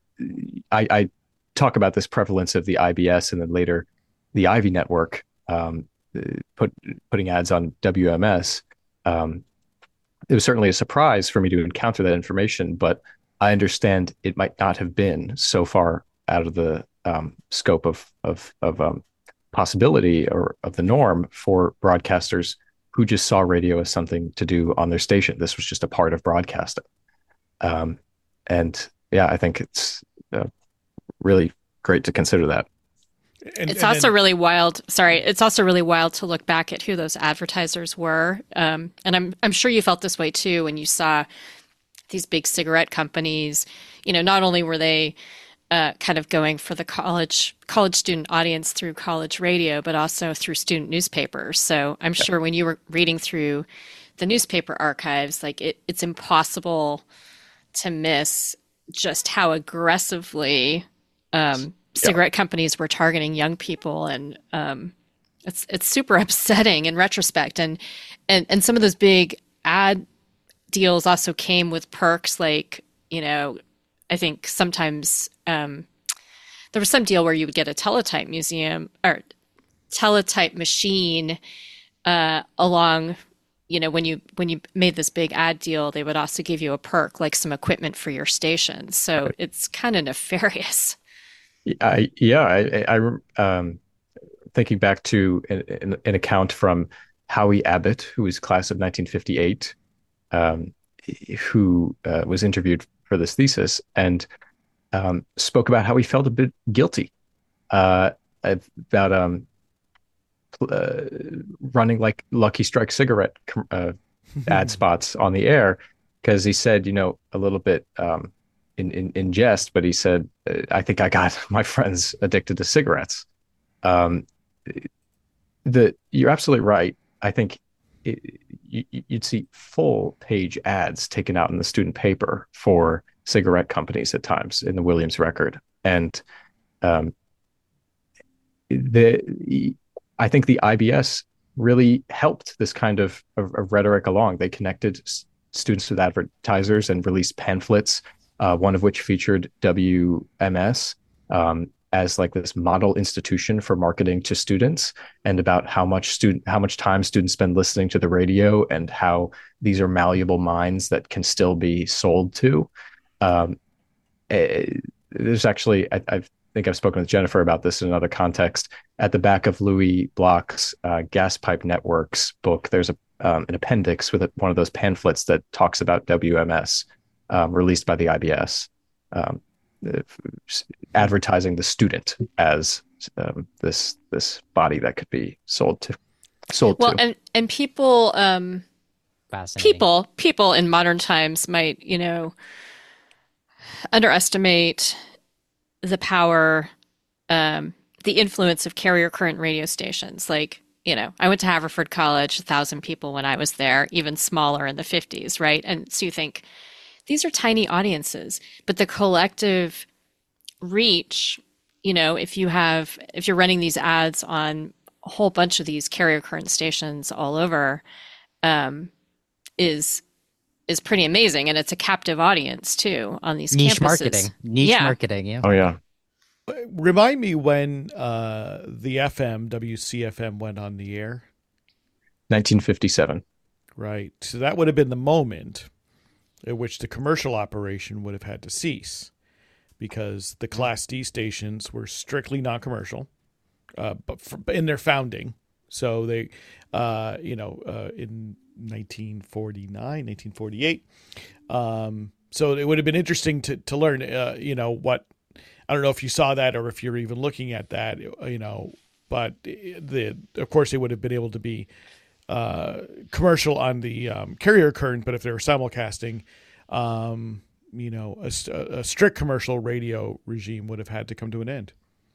I talk about this prevalence of the I B S and then later the Ivy network, um, put, putting ads on W M S. Um, it was certainly a surprise for me to encounter that information, but I understand it might not have been so far out of the um, scope of of, of um, possibility or of the norm for broadcasters who just saw radio as something to do on their station. This was just a part of broadcasting. Um, and yeah, I think it's uh, really great to consider that. And, it's and also then, really wild. Sorry, it's also really wild to look back at who those advertisers were. Um, and I'm I'm sure you felt this way too when you saw these big cigarette companies. You know, not only were they uh, kind of going for the college college student audience through college radio, but also through student newspapers. So I'm sure when you were reading through the newspaper archives, like it, it's impossible to miss just how aggressively um, cigarette yeah. companies were targeting young people, and um, it's it's super upsetting in retrospect. And and and some of those big ad deals also came with perks, like, you know, I think sometimes um, there was some deal where you would get a teletype museum or teletype machine uh, along. You know, when you when you made this big ad deal, they would also give you a perk, like some equipment for your station. So right. It's kind of nefarious. I, yeah, I, I um, thinking back to an, an account from Howie Abbott, who was class of nineteen fifty-eight, um, who uh, was interviewed for this thesis and um, spoke about how he felt a bit guilty uh, about um, uh, running like Lucky Strike cigarette uh, ad spots on the air, because he said, you know, a little bit um, in, in in jest, but he said, I think I got my friends addicted to cigarettes. Um, the you're absolutely right. I think it, you, you'd see full page ads taken out in the student paper for cigarette companies at times in the Williams Record, and um, the I think the I B S really helped this kind of, of, of rhetoric along. They connected s- students with advertisers and released pamphlets, uh, one of which featured W M S um, as like this model institution for marketing to students, and about how much student how much time students spend listening to the radio, and how these are malleable minds that can still be sold to. Um, eh, there's actually I, I've I think I've spoken with Jennifer about this in another context. At the back of Louis Bloch's uh, Gas Pipe Networks book, there's a, um, an appendix with a, one of those pamphlets that talks about W M S, um, released by the I B S, um, advertising the student as um, this this body that could be sold to. Sold Well, to. and and people, um, Fascinating. people, people in modern times might, you know, underestimate the power, um, the influence of carrier current radio stations. Like, you know, I went to Haverford College, a thousand people when I was there, even smaller in the fifties, right? And so you think these are tiny audiences, but the collective reach, you know, if you have, if you're running these ads on a whole bunch of these carrier current stations all over, um, is is pretty amazing, and it's a captive audience too on these Niche campuses. marketing. Niche Yeah. marketing, yeah. Oh yeah. Remind me when uh, the F M, W C F M went on the air. nineteen fifty-seven. Right. So that would have been the moment at which the commercial operation would have had to cease, because the Class D stations were strictly non-commercial, uh, but for, in their founding. So they, uh, you know, uh, in nineteen forty-nine, nineteen forty-eight. Um, so it would have been interesting to to learn, uh, you know, what, I don't know if you saw that or if you're even looking at that, you know, but the of course they would have been able to be uh, commercial on the um, carrier current, but if they were simulcasting, um, you know, a, a strict commercial radio regime would have had to come to an end.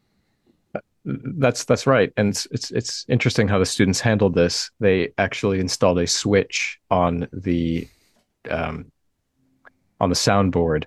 That's that's right, and it's, it's it's interesting how the students handled this. They actually installed a switch on the um, on the soundboard,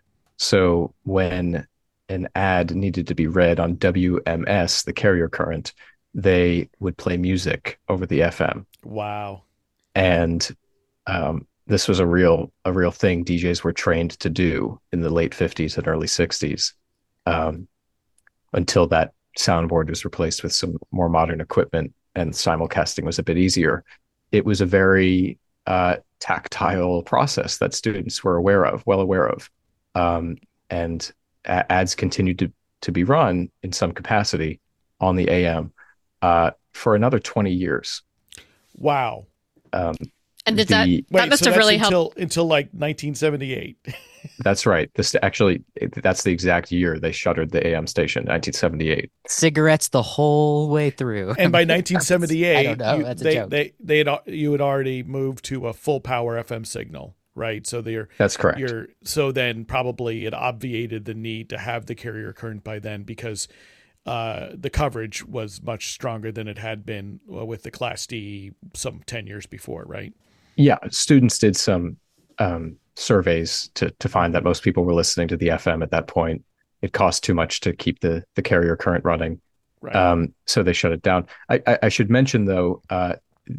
so when an ad needed to be read on W M S, the carrier current, they would play music over the F M. Wow. And um, this was a real a real thing D Js were trained to do in the late fifties and early sixties, um, until that soundboard was replaced with some more modern equipment and simulcasting was a bit easier. It was a very uh, tactile process that students were aware of, well aware of. Um, and a- ads continued to, to be run in some capacity on the A M uh, for another twenty years. Wow. Um, And did the, that Wait, that must so have that's really until, helped? until like nineteen seventy-eight. That's right. This actually, that's the exact year they shuttered the A M station, nineteen seventy-eight. Cigarettes the whole way through. And by I nineteen seventy-eight, don't know. you, That's a they, joke. they, they had, you had already moved to a full power F M signal, right? So they're, That's correct. you're, so then probably it obviated the need to have the carrier current by then, because uh, the coverage was much stronger than it had been with the Class D some ten years before, right? Yeah, students did some um, surveys to to find that most people were listening to the F M at that point. It cost too much to keep the the carrier current running, Right. um, so they shut it down. I, I, I should mention though, uh,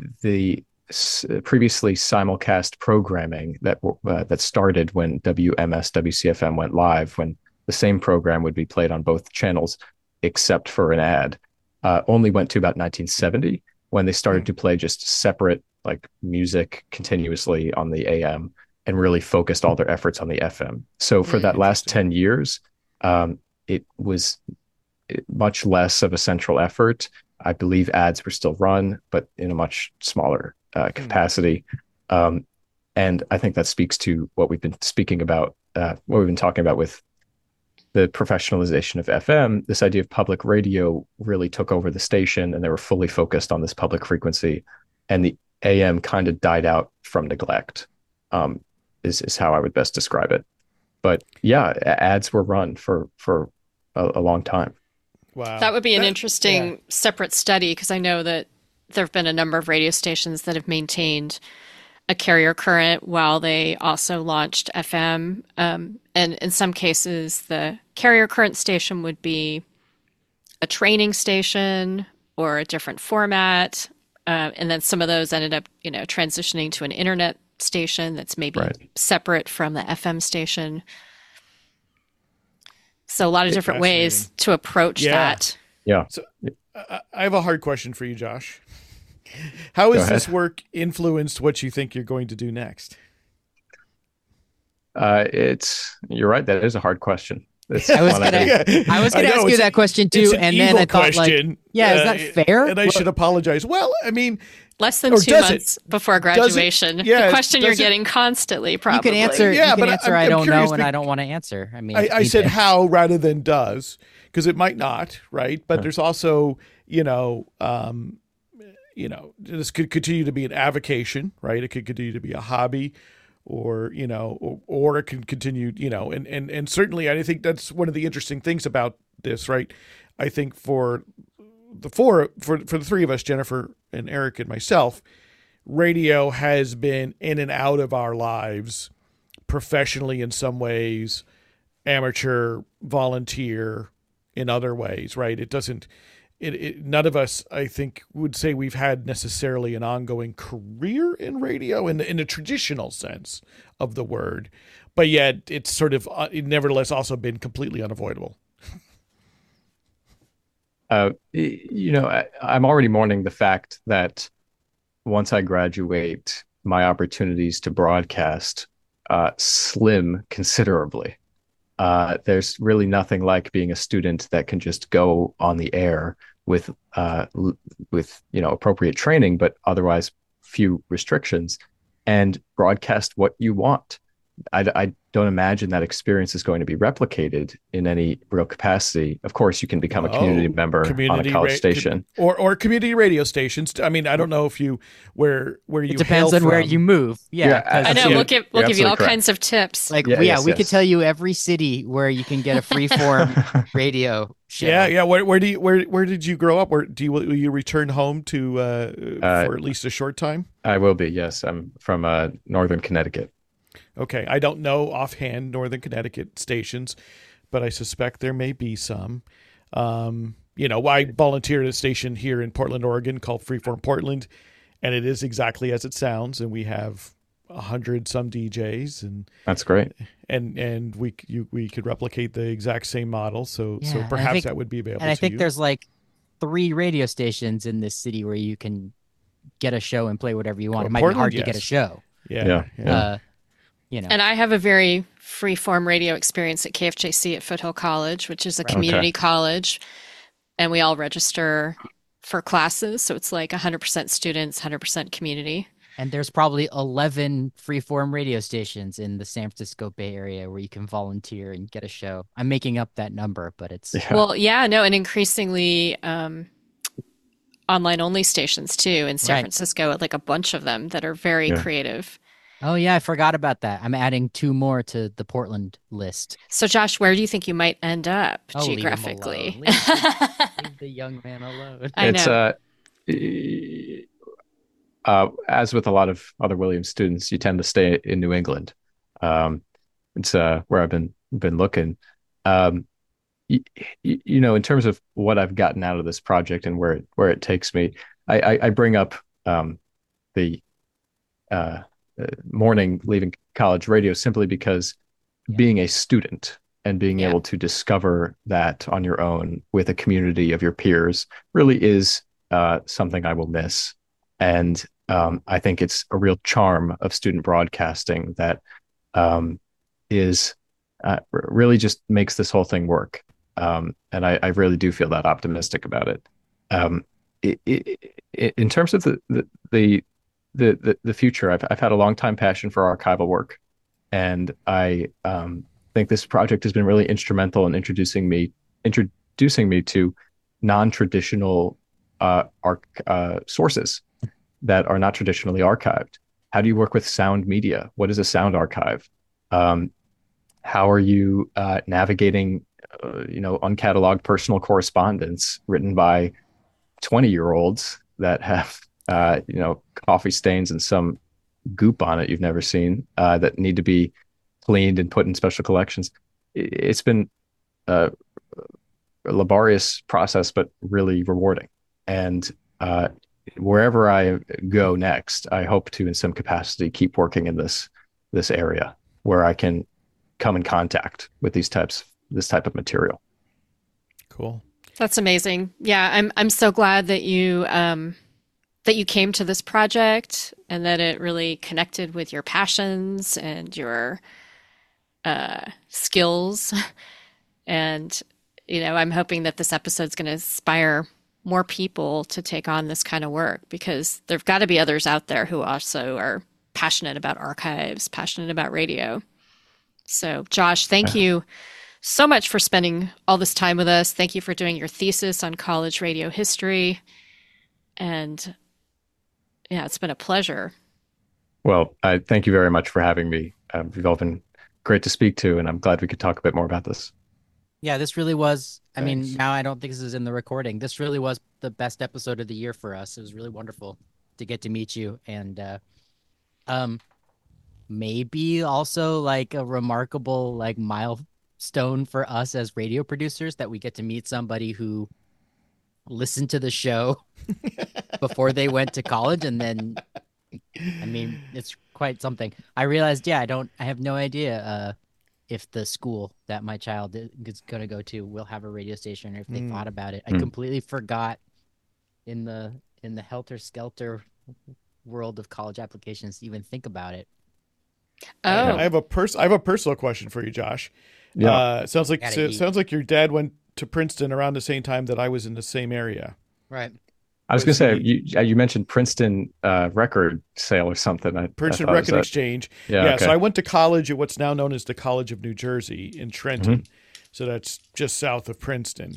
the s- previously simulcast programming that uh, that started when W M S W C F M went live, when the same program would be played on both channels except for an ad, uh, only went to about nineteen seventy, when they started to play just separate like music continuously on the A M and really focused all their efforts on the F M. So for Mm, that last interesting. ten years, um, it was much less of a central effort. I believe ads were still run, but in a much smaller uh, capacity. Mm. Um, and I think that speaks to what we've been speaking about, uh, what we've been talking about with the professionalization of F M. This idea of public radio really took over the station, and they were fully focused on this public frequency, and the A M kind of died out from neglect, um, is, is how I would best describe it. But yeah, ads were run for, for a, a long time. Wow. That would be an that, interesting yeah. separate study, because I know that there have been a number of radio stations that have maintained a carrier current while they also launched F M. Um, and in some cases, the carrier current station would be a training station or a different format. Uh, and then some of those ended up, you know, transitioning to an internet station that's maybe right. separate from the F M station. So a lot of different ways to approach yeah. that. Yeah. So uh, I have a hard question for you, Josh. How has this work influenced what you think you're going to do next? Uh, it's you're right. That is a hard question. It's I was gonna, yeah. I was gonna I know, ask you that question too, an and then I thought, question. like, yeah, is that uh, fair? And I well, should apologize. Well, I mean, less than two months it, before graduation. It, yeah, the question you're it, getting constantly, probably. You can answer. Yeah, you can but answer. I'm, I don't know, and I don't want to answer. I mean, I, I said how rather than does, because it might not, right? But huh. there's also, you know, um, you know, this could continue to be an avocation, right? It could continue to be a hobby. Or, you know, or, or it can continue, you know, and, and, and certainly I think that's one of the interesting things about this, right? I think for the four, for, for the three of us, Jennifer and Eric and myself, radio has been in and out of our lives professionally in some ways, amateur, volunteer in other ways, right? It doesn't, It, it, none of us, I think, would say we've had necessarily an ongoing career in radio in the, in the traditional sense of the word, but yet it's sort of uh, it nevertheless also been completely unavoidable. Uh, you know, I, I'm already mourning the fact that once I graduate, my opportunities to broadcast uh, slim considerably. Uh, there's really nothing like being a student that can just go on the air with uh with you know appropriate training, but otherwise few restrictions, and broadcast what you want. I, I don't imagine that experience is going to be replicated in any real capacity. Of course, you can become a community oh, member community on a college ra- station, or or community radio stations. I mean, I don't know if you where where you. It depends on from. where you move. Yeah, yeah I know. We'll give we'll give you all correct. kinds of tips. Like yeah, yeah yes, we yes. could tell you every city where you can get a freeform radio show. Yeah, yeah. Where where do you where where did you grow up? Where do you will you return home to uh, uh, for at least a short time? I will be. Yes, I'm from uh, northern Connecticut. Okay, I don't know offhand Northern Connecticut stations, but I suspect there may be some. Um, you know, I volunteered at a station here in Portland, Oregon called Freeform Portland, and it is exactly as it sounds, and we have a hundred some D Js, and that's great. And and we you, we could replicate the exact same model, so yeah, so perhaps think, that would be available. And I to think you. there's like three radio stations in this city where you can get a show and play whatever you want. Well, it might Portland, be hard yes. to get a show. Yeah, yeah. yeah. Uh, You know. And I have a very free-form radio experience at K F J C at Foothill College, which is a community okay. college, and we all register for classes, so it's like one hundred percent students, one hundred percent community. And there's probably eleven free-form radio stations in the San Francisco Bay Area where you can volunteer and get a show. I'm making up that number, but it's... Yeah. Well, yeah, no, and increasingly um, online-only stations, too, in San right. Francisco, like a bunch of them that are very yeah. creative. Oh, yeah, I forgot about that. I'm adding two more to the Portland list. So, Josh, where do you think you might end up oh, geographically? Leave, leave, the, leave the young man alone. I it's, know. Uh, uh, as with a lot of other Williams students, you tend to stay in New England. Um, it's uh, where I've been been looking. Um, you, you know, in terms of what I've gotten out of this project and where it, where it takes me, I, I, I bring up um, the... Uh, Uh, morning leaving college radio simply because yeah. being a student and being yeah. able to discover that on your own with a community of your peers really is uh, something I will miss. And um, I think it's a real charm of student broadcasting that um, is uh, really just makes this whole thing work. Um, and I, I really do feel that optimistic about it. Um, it, it, it, in terms of the the the the, the, the future, I've I've had a long time passion for archival work, and I um, think this project has been really instrumental in introducing me introducing me to non-traditional uh, arc uh, sources that are not traditionally archived. How do you work with sound media? What is a sound archive? Um, how are you uh, navigating, uh, you know, uncatalogued personal correspondence written by twenty year olds that have, uh, you know, coffee stains and some goop on it you've never seen uh, that need to be cleaned and put in special collections? It's been a, a laborious process, but really rewarding. And uh, wherever I go next, I hope to, in some capacity, keep working in this this area where I can come in contact with these types this type of material. Cool. That's amazing. Yeah, I'm I'm so glad that you um, that you came to this project and that it really connected with your passions and your uh, skills. And you know, I'm hoping that this episode's going to inspire more people to take on this kind of work, because there've got to be others out there who also are passionate about archives, passionate about radio. So, Josh, thank you so much for spending all this time with us. Thank you for doing your thesis on college radio history. And yeah, it's been a pleasure. Well, I thank you very much for having me. Um, you've all been great to speak to, and I'm glad we could talk a bit more about this. Yeah, this really was. I Thanks. mean, now I don't think this is in the recording. This really was the best episode of the year for us. It was really wonderful to get to meet you, and uh, um, maybe also like a remarkable like milestone for us as radio producers that we get to meet somebody who listened to the show before they went to college, and then, I mean, it's quite something. I realized, yeah, I don't, I have no idea. Uh, if the school that my child is going to go to will have a radio station, or if they Mm. thought about it. I Mm. completely forgot in the in the helter-skelter world of college applications to even think about it. Oh, I have a pers- I have a personal question for you, Josh. Yeah. Uh, sounds like Gotta so, eat. sounds like your dad went to Princeton around the same time that I was in the same area. Right. I was going was to say, he- you, you mentioned Princeton uh, record sale or something. I, Princeton I thought, is Record that- Exchange. Yeah, Yeah, okay. so I went to college at what's now known as the College of New Jersey in Trenton. Mm-hmm. So that's just south of Princeton.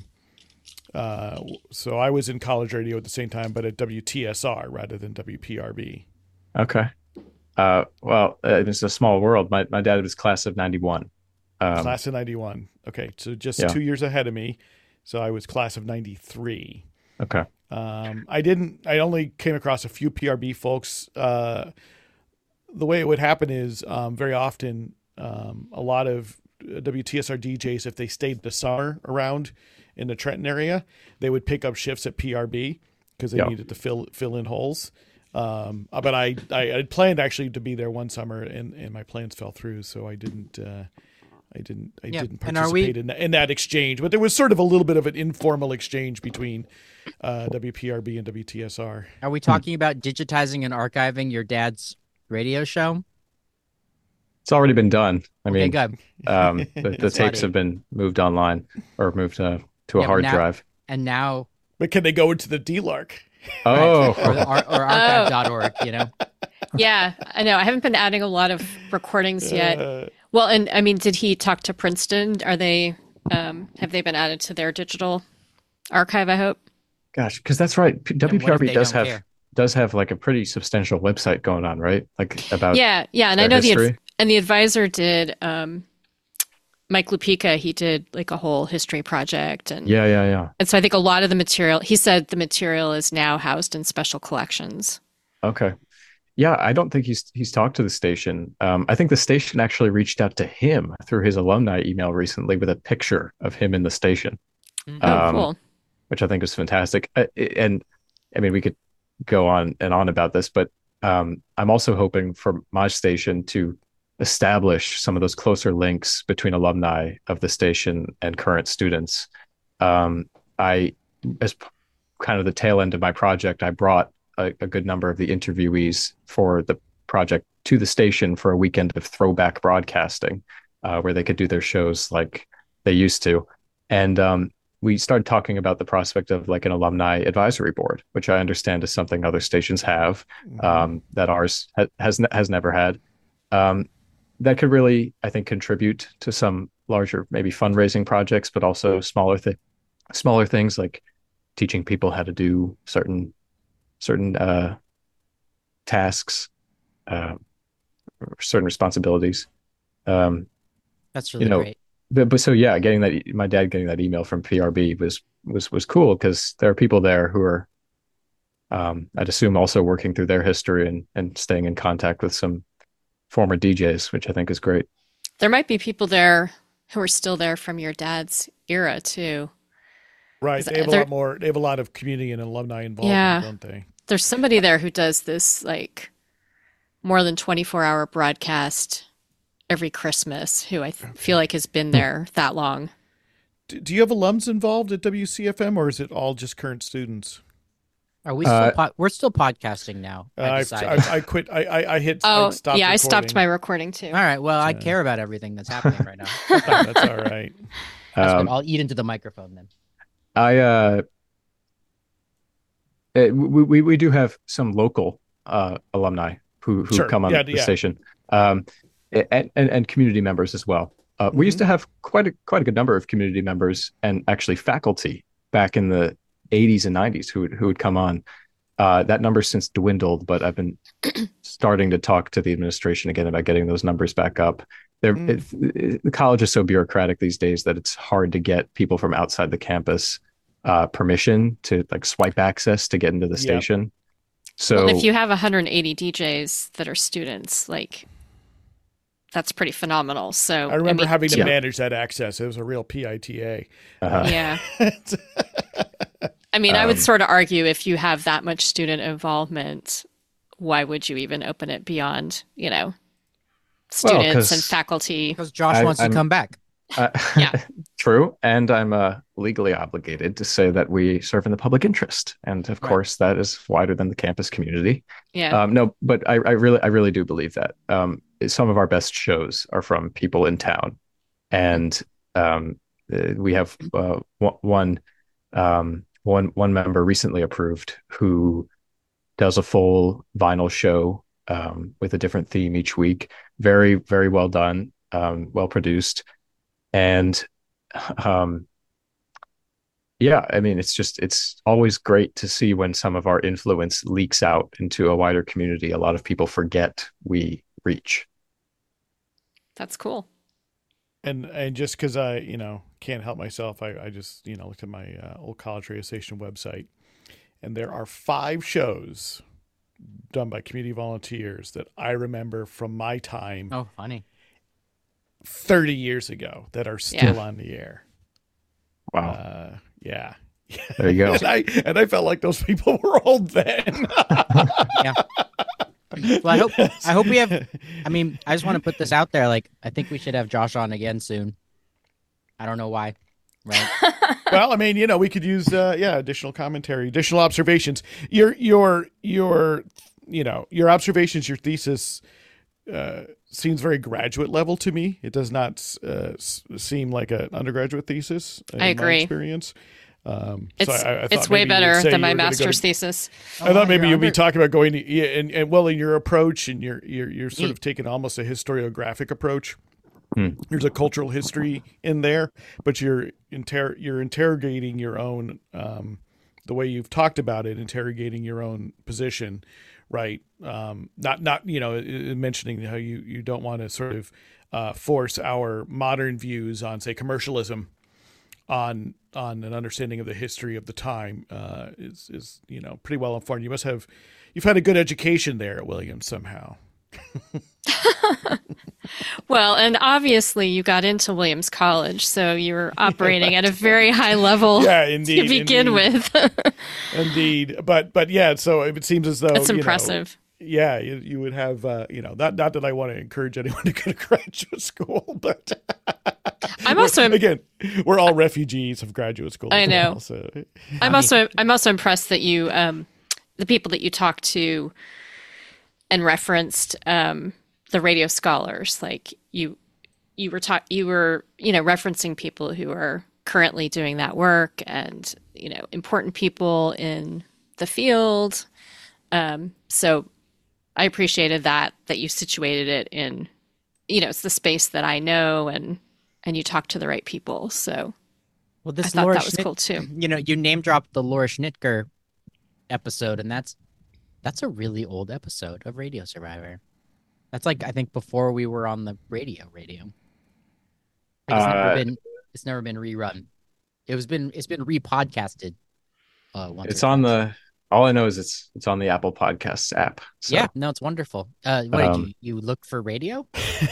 Uh, so I was in college radio at the same time, but at W T S R rather than W P R B. Okay. Uh, well, uh, it's a small world. My my dad was class of ninety-one. Um, Class of ninety-one. Okay, so just Yeah. two years ahead of me. So I was class of ninety-three. okay. Um, I didn't. I only came across a few P R B folks. Uh, the way it would happen is um, very often um, a lot of W T S R D Js, if they stayed the summer around in the Trenton area, they would pick up shifts at P R B because they Yeah. needed to fill fill in holes. Um, but I, I I planned actually to be there one summer, and, and my plans fell through, so I didn't. Uh, I didn't. I Yeah, didn't and are we- participate in, that, in that exchange. But there was sort of a little bit of an informal exchange between uh, W P R B and W T S R. Are we talking about digitizing and archiving your dad's radio show? It's already been done. I Okay, mean, good. um, the, the That's tapes funny. have been moved online or moved uh, to a Yeah, but hard now- drive. And now, But can they go into the D LARC? Oh, or, or, or archive dot org, you know? yeah, I know. I haven't been adding a lot of recordings yet. Uh, Well, and I mean, did he talk to Princeton? Are they, um, have they been added to their digital archive, I hope? gosh, because that's right. P- And what if W P R B they does don't have care? does have like a pretty substantial website going on, right? Like about Yeah, yeah. And I their know the, history. adv- and the advisor did, um, Mike Lupica, he did like a whole history project. And, yeah, yeah, yeah. and so I think a lot of the material, he said the material is now housed in special collections. Okay. Yeah, I don't think he's he's talked to the station. Um, I think the station actually reached out to him through his alumni email recently with a picture of him in the station, Mhm. Oh, Um, cool. which I think is fantastic. Uh, And I mean, we could go on and on about this, but um, I'm also hoping for my station to establish some of those closer links between alumni of the station and current students. Um, I, as p- kind of the tail end of my project, I brought a, a good number of the interviewees for the project to the station for a weekend of throwback broadcasting, uh, where they could do their shows like they used to. And um, we started talking about the prospect of like an alumni advisory board, which I understand is something other stations have, um, that ours ha- has has never had. Um, that could really, I think, contribute to some larger maybe fundraising projects, but also smaller th- smaller things like teaching people how to do certain certain uh, tasks, uh, certain responsibilities. Um, That's you really know, great. but, but so yeah, getting that e- my dad getting that email from P R B was was was cool because there are people there who are, um, I'd assume, also working through their history and and staying in contact with some former D Js, which I think is great. There might be people there who are still there from your dad's era too. Right. 'Cause They have a there, lot more. They have a lot of community and alumni involvement, yeah, don't they? there's somebody there who does this like more than twenty-four hour broadcast every Christmas who I th- feel like has been there that long. Do, do you have alums involved at W C F M, or is it all just current students? Are we still Uh, pod- we're still podcasting now? Uh, I I've, decided. I, I quit. I, I, I hit. I Oh, stopped yeah, I stopped my recording. recording too. All right. Well, I So- care about everything that's happening right now. That's fine. That's all right. That's good. Um, I'll eat into the microphone then. I uh, eh, we, we we do have some local uh, alumni who who Sure. come on Yeah, the yeah. station, um, and, and and community members as well. Uh, We used Mhm. to have quite a quite a good number of community members and actually faculty back in the eighties and nineties who would who would come on. Uh, that number's since dwindled, but I've been starting to talk to the administration again about getting those numbers back up. They're, Mm. it, it, the college is so bureaucratic these days that it's hard to get people from outside the campus uh, permission to like swipe access to get into the Yep. station. So Well, if you have one hundred eighty D Js that are students, like that's pretty phenomenal. So I remember mean, having to Yeah. manage that access. It was a real P I T A. uh, yeah. I mean, I would Um, sort of argue if you have that much student involvement, why would you even open it beyond, you know, Well, students and 'cause faculty? Because Josh I- wants I'm- to come back. uh, Yeah. true, and I'm uh, legally obligated to say that we serve in the public interest, and of Right. course that is wider than the campus community. Yeah. Um, no, but I, I really, I really do believe that. Um, some of our best shows are from people in town, and um, uh, we have uh, one, one, um, one, one member recently approved who does a full vinyl show um, with a different theme each week. Very, very well done, um, well produced, and um, yeah, I mean, it's just, it's always great to see when some of our influence leaks out into a wider community. A lot of people forget we reach. That's cool. And and just because I, you know, can't help myself, I, I just, you know, looked at my uh, old college radio station website, and there are five shows done by community volunteers that I remember from my time Oh, funny. thirty years ago that are still Yeah. on the air. Wow. Uh, yeah. There you go. and I and I felt like those people were old then. Well, I hope I hope we have. I mean, I just want to put this out there. Like, I think we should have Josh on again soon. I don't know why. Right? Well, I mean, you know, we could use uh, yeah, additional commentary, additional observations. Your your your you know, your observations, your thesis uh, seems very graduate level to me. It does not uh, s- seem like an undergraduate thesis. In I my agree. experience. Um, It's so I, I thought it's way maybe you would better say than you my were gonna go master's to- thesis. I thought maybe you're you'd be under- talking about going to, yeah, and, and well, in your approach and you're you're you're sort Mm. of taking almost a historiographic approach. Hmm. There's a cultural history in there, but you're inter you're interrogating your own um, the way you've talked about it, interrogating your own position, right? Um, not not you know uh, mentioning how you you don't want to sort of uh, force our modern views on say commercialism on on an understanding of the history of the time uh, is is you know pretty well informed. You must have you've had a good education there at Williams somehow. Well, and obviously you got into Williams College, so you were operating at a very high level Yeah, indeed. to begin indeed, with. indeed. But but yeah, so it seems as though That's you know, impressive. yeah, you, you would have uh, you know not not that I want to encourage anyone to go to graduate school, but I'm also again we're all refugees of graduate school. I as know. well, so I'm also I'm also impressed that you um the people that you talked to and referenced um the radio scholars, like you you were talk you were you know referencing people who are currently doing that work and, you know, important people in the field. Um, so I appreciated that, that you situated it in, you know, it's the space that I know and, and you talk to the right people. So Well, I this thought Laura that was Schnitt, cool too. you know, you name dropped the Laura Schnitker episode, and that's that's a really old episode of Radio Survivor. That's like I think before we were on the radio. Radio. Like it's never Uh, been it's never been rerun. It was been it's been repodcasted. Uh, once It's or on twice. the. All I know is it's it's on the Apple Podcasts app. So, Yeah, no, it's wonderful. Uh, what did um, you you look for radio?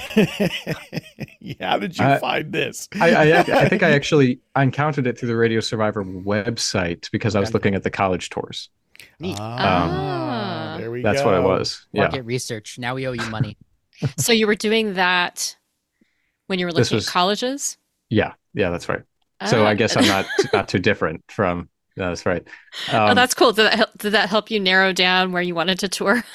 How did you I- find this? I, I I think I actually I encountered it through the Radio Survivor website because I was Okay. looking at the college tours. Neat. Ah, Ah. there we That's go. what it was. Yeah. Market research. Now we owe you money. So you were doing that when you were This looking was- at colleges? Yeah. Yeah, that's right. So Ah. I guess I'm not not too different from. No, that's right. Oh, Um, that's cool. Did that help, did that help you narrow down where you wanted to tour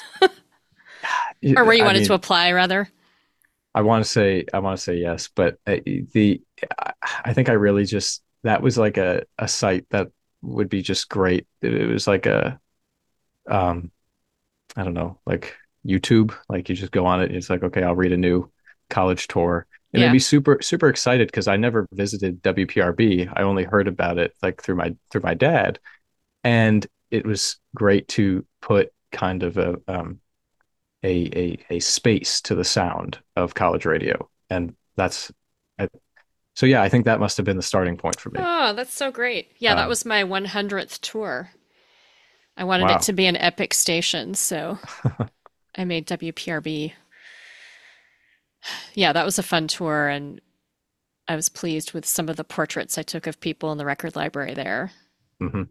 or where you I wanted mean, to apply rather? I want to say I want to say yes, but uh, the I think I really just that was like a a site that would be just great. It, it was like a um I don't know, like YouTube, like you just go on it, it's like okay, I'll read a new college tour. And Yeah. I'd be super super excited because I never visited W P R B. I only heard about it like through my through my dad. And it was great to put kind of a um a a a space to the sound of college radio. And that's I, so yeah, I think that must have been the starting point for me. Oh, that's so great. Yeah, that Um, was my one hundredth tour. I wanted Wow. it to be an epic station, so I made W P R B. Yeah, that was a fun tour, and I was pleased with some of the portraits I took of people in the record library there. hmm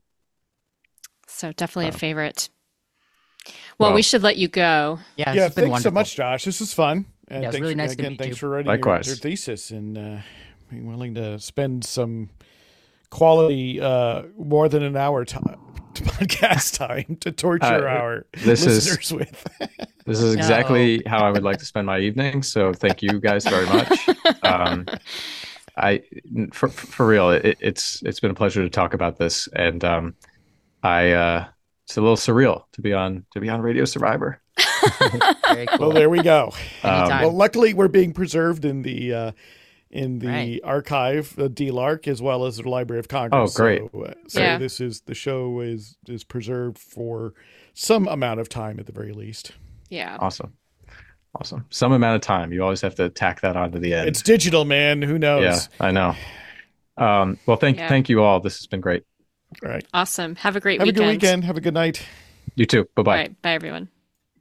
So definitely a Wow. favorite. Well, we Well- should let you go. Yeah, Yeah, it's been thanks wonderful. so much, Josh. This is fun. And Yeah, it's thanks really for- nice to again, meet thanks you. for writing your, Likewise. your thesis and uh, being willing to spend some quality, uh, more than an hour time, podcast time to torture Uh, our this is- listeners with. This is exactly how I would like to spend my evening. So thank you guys very much. Um, I for for real, it, it's it's been a pleasure to talk about this, and um, I uh, it's a little surreal to be on to be on Radio Survivor. Very cool. Well, there we go. Anytime. Well, luckily we're being preserved in the uh, in the Right. archive, uh, D L A R C, as well as the Library of Congress. Oh, great. So, uh, so Yeah. this is the show is is preserved for some amount of time at the very least. Yeah. Awesome, awesome. Some amount of time. You always have to tack that on to the end. It's digital, man. Who knows? Yeah, I know. Um, well, thank Yeah. thank you all. This has been great. All right. Awesome. Have a great Have weekend. a good weekend. Have a good night. You too. Bye All bye. right. Bye, everyone.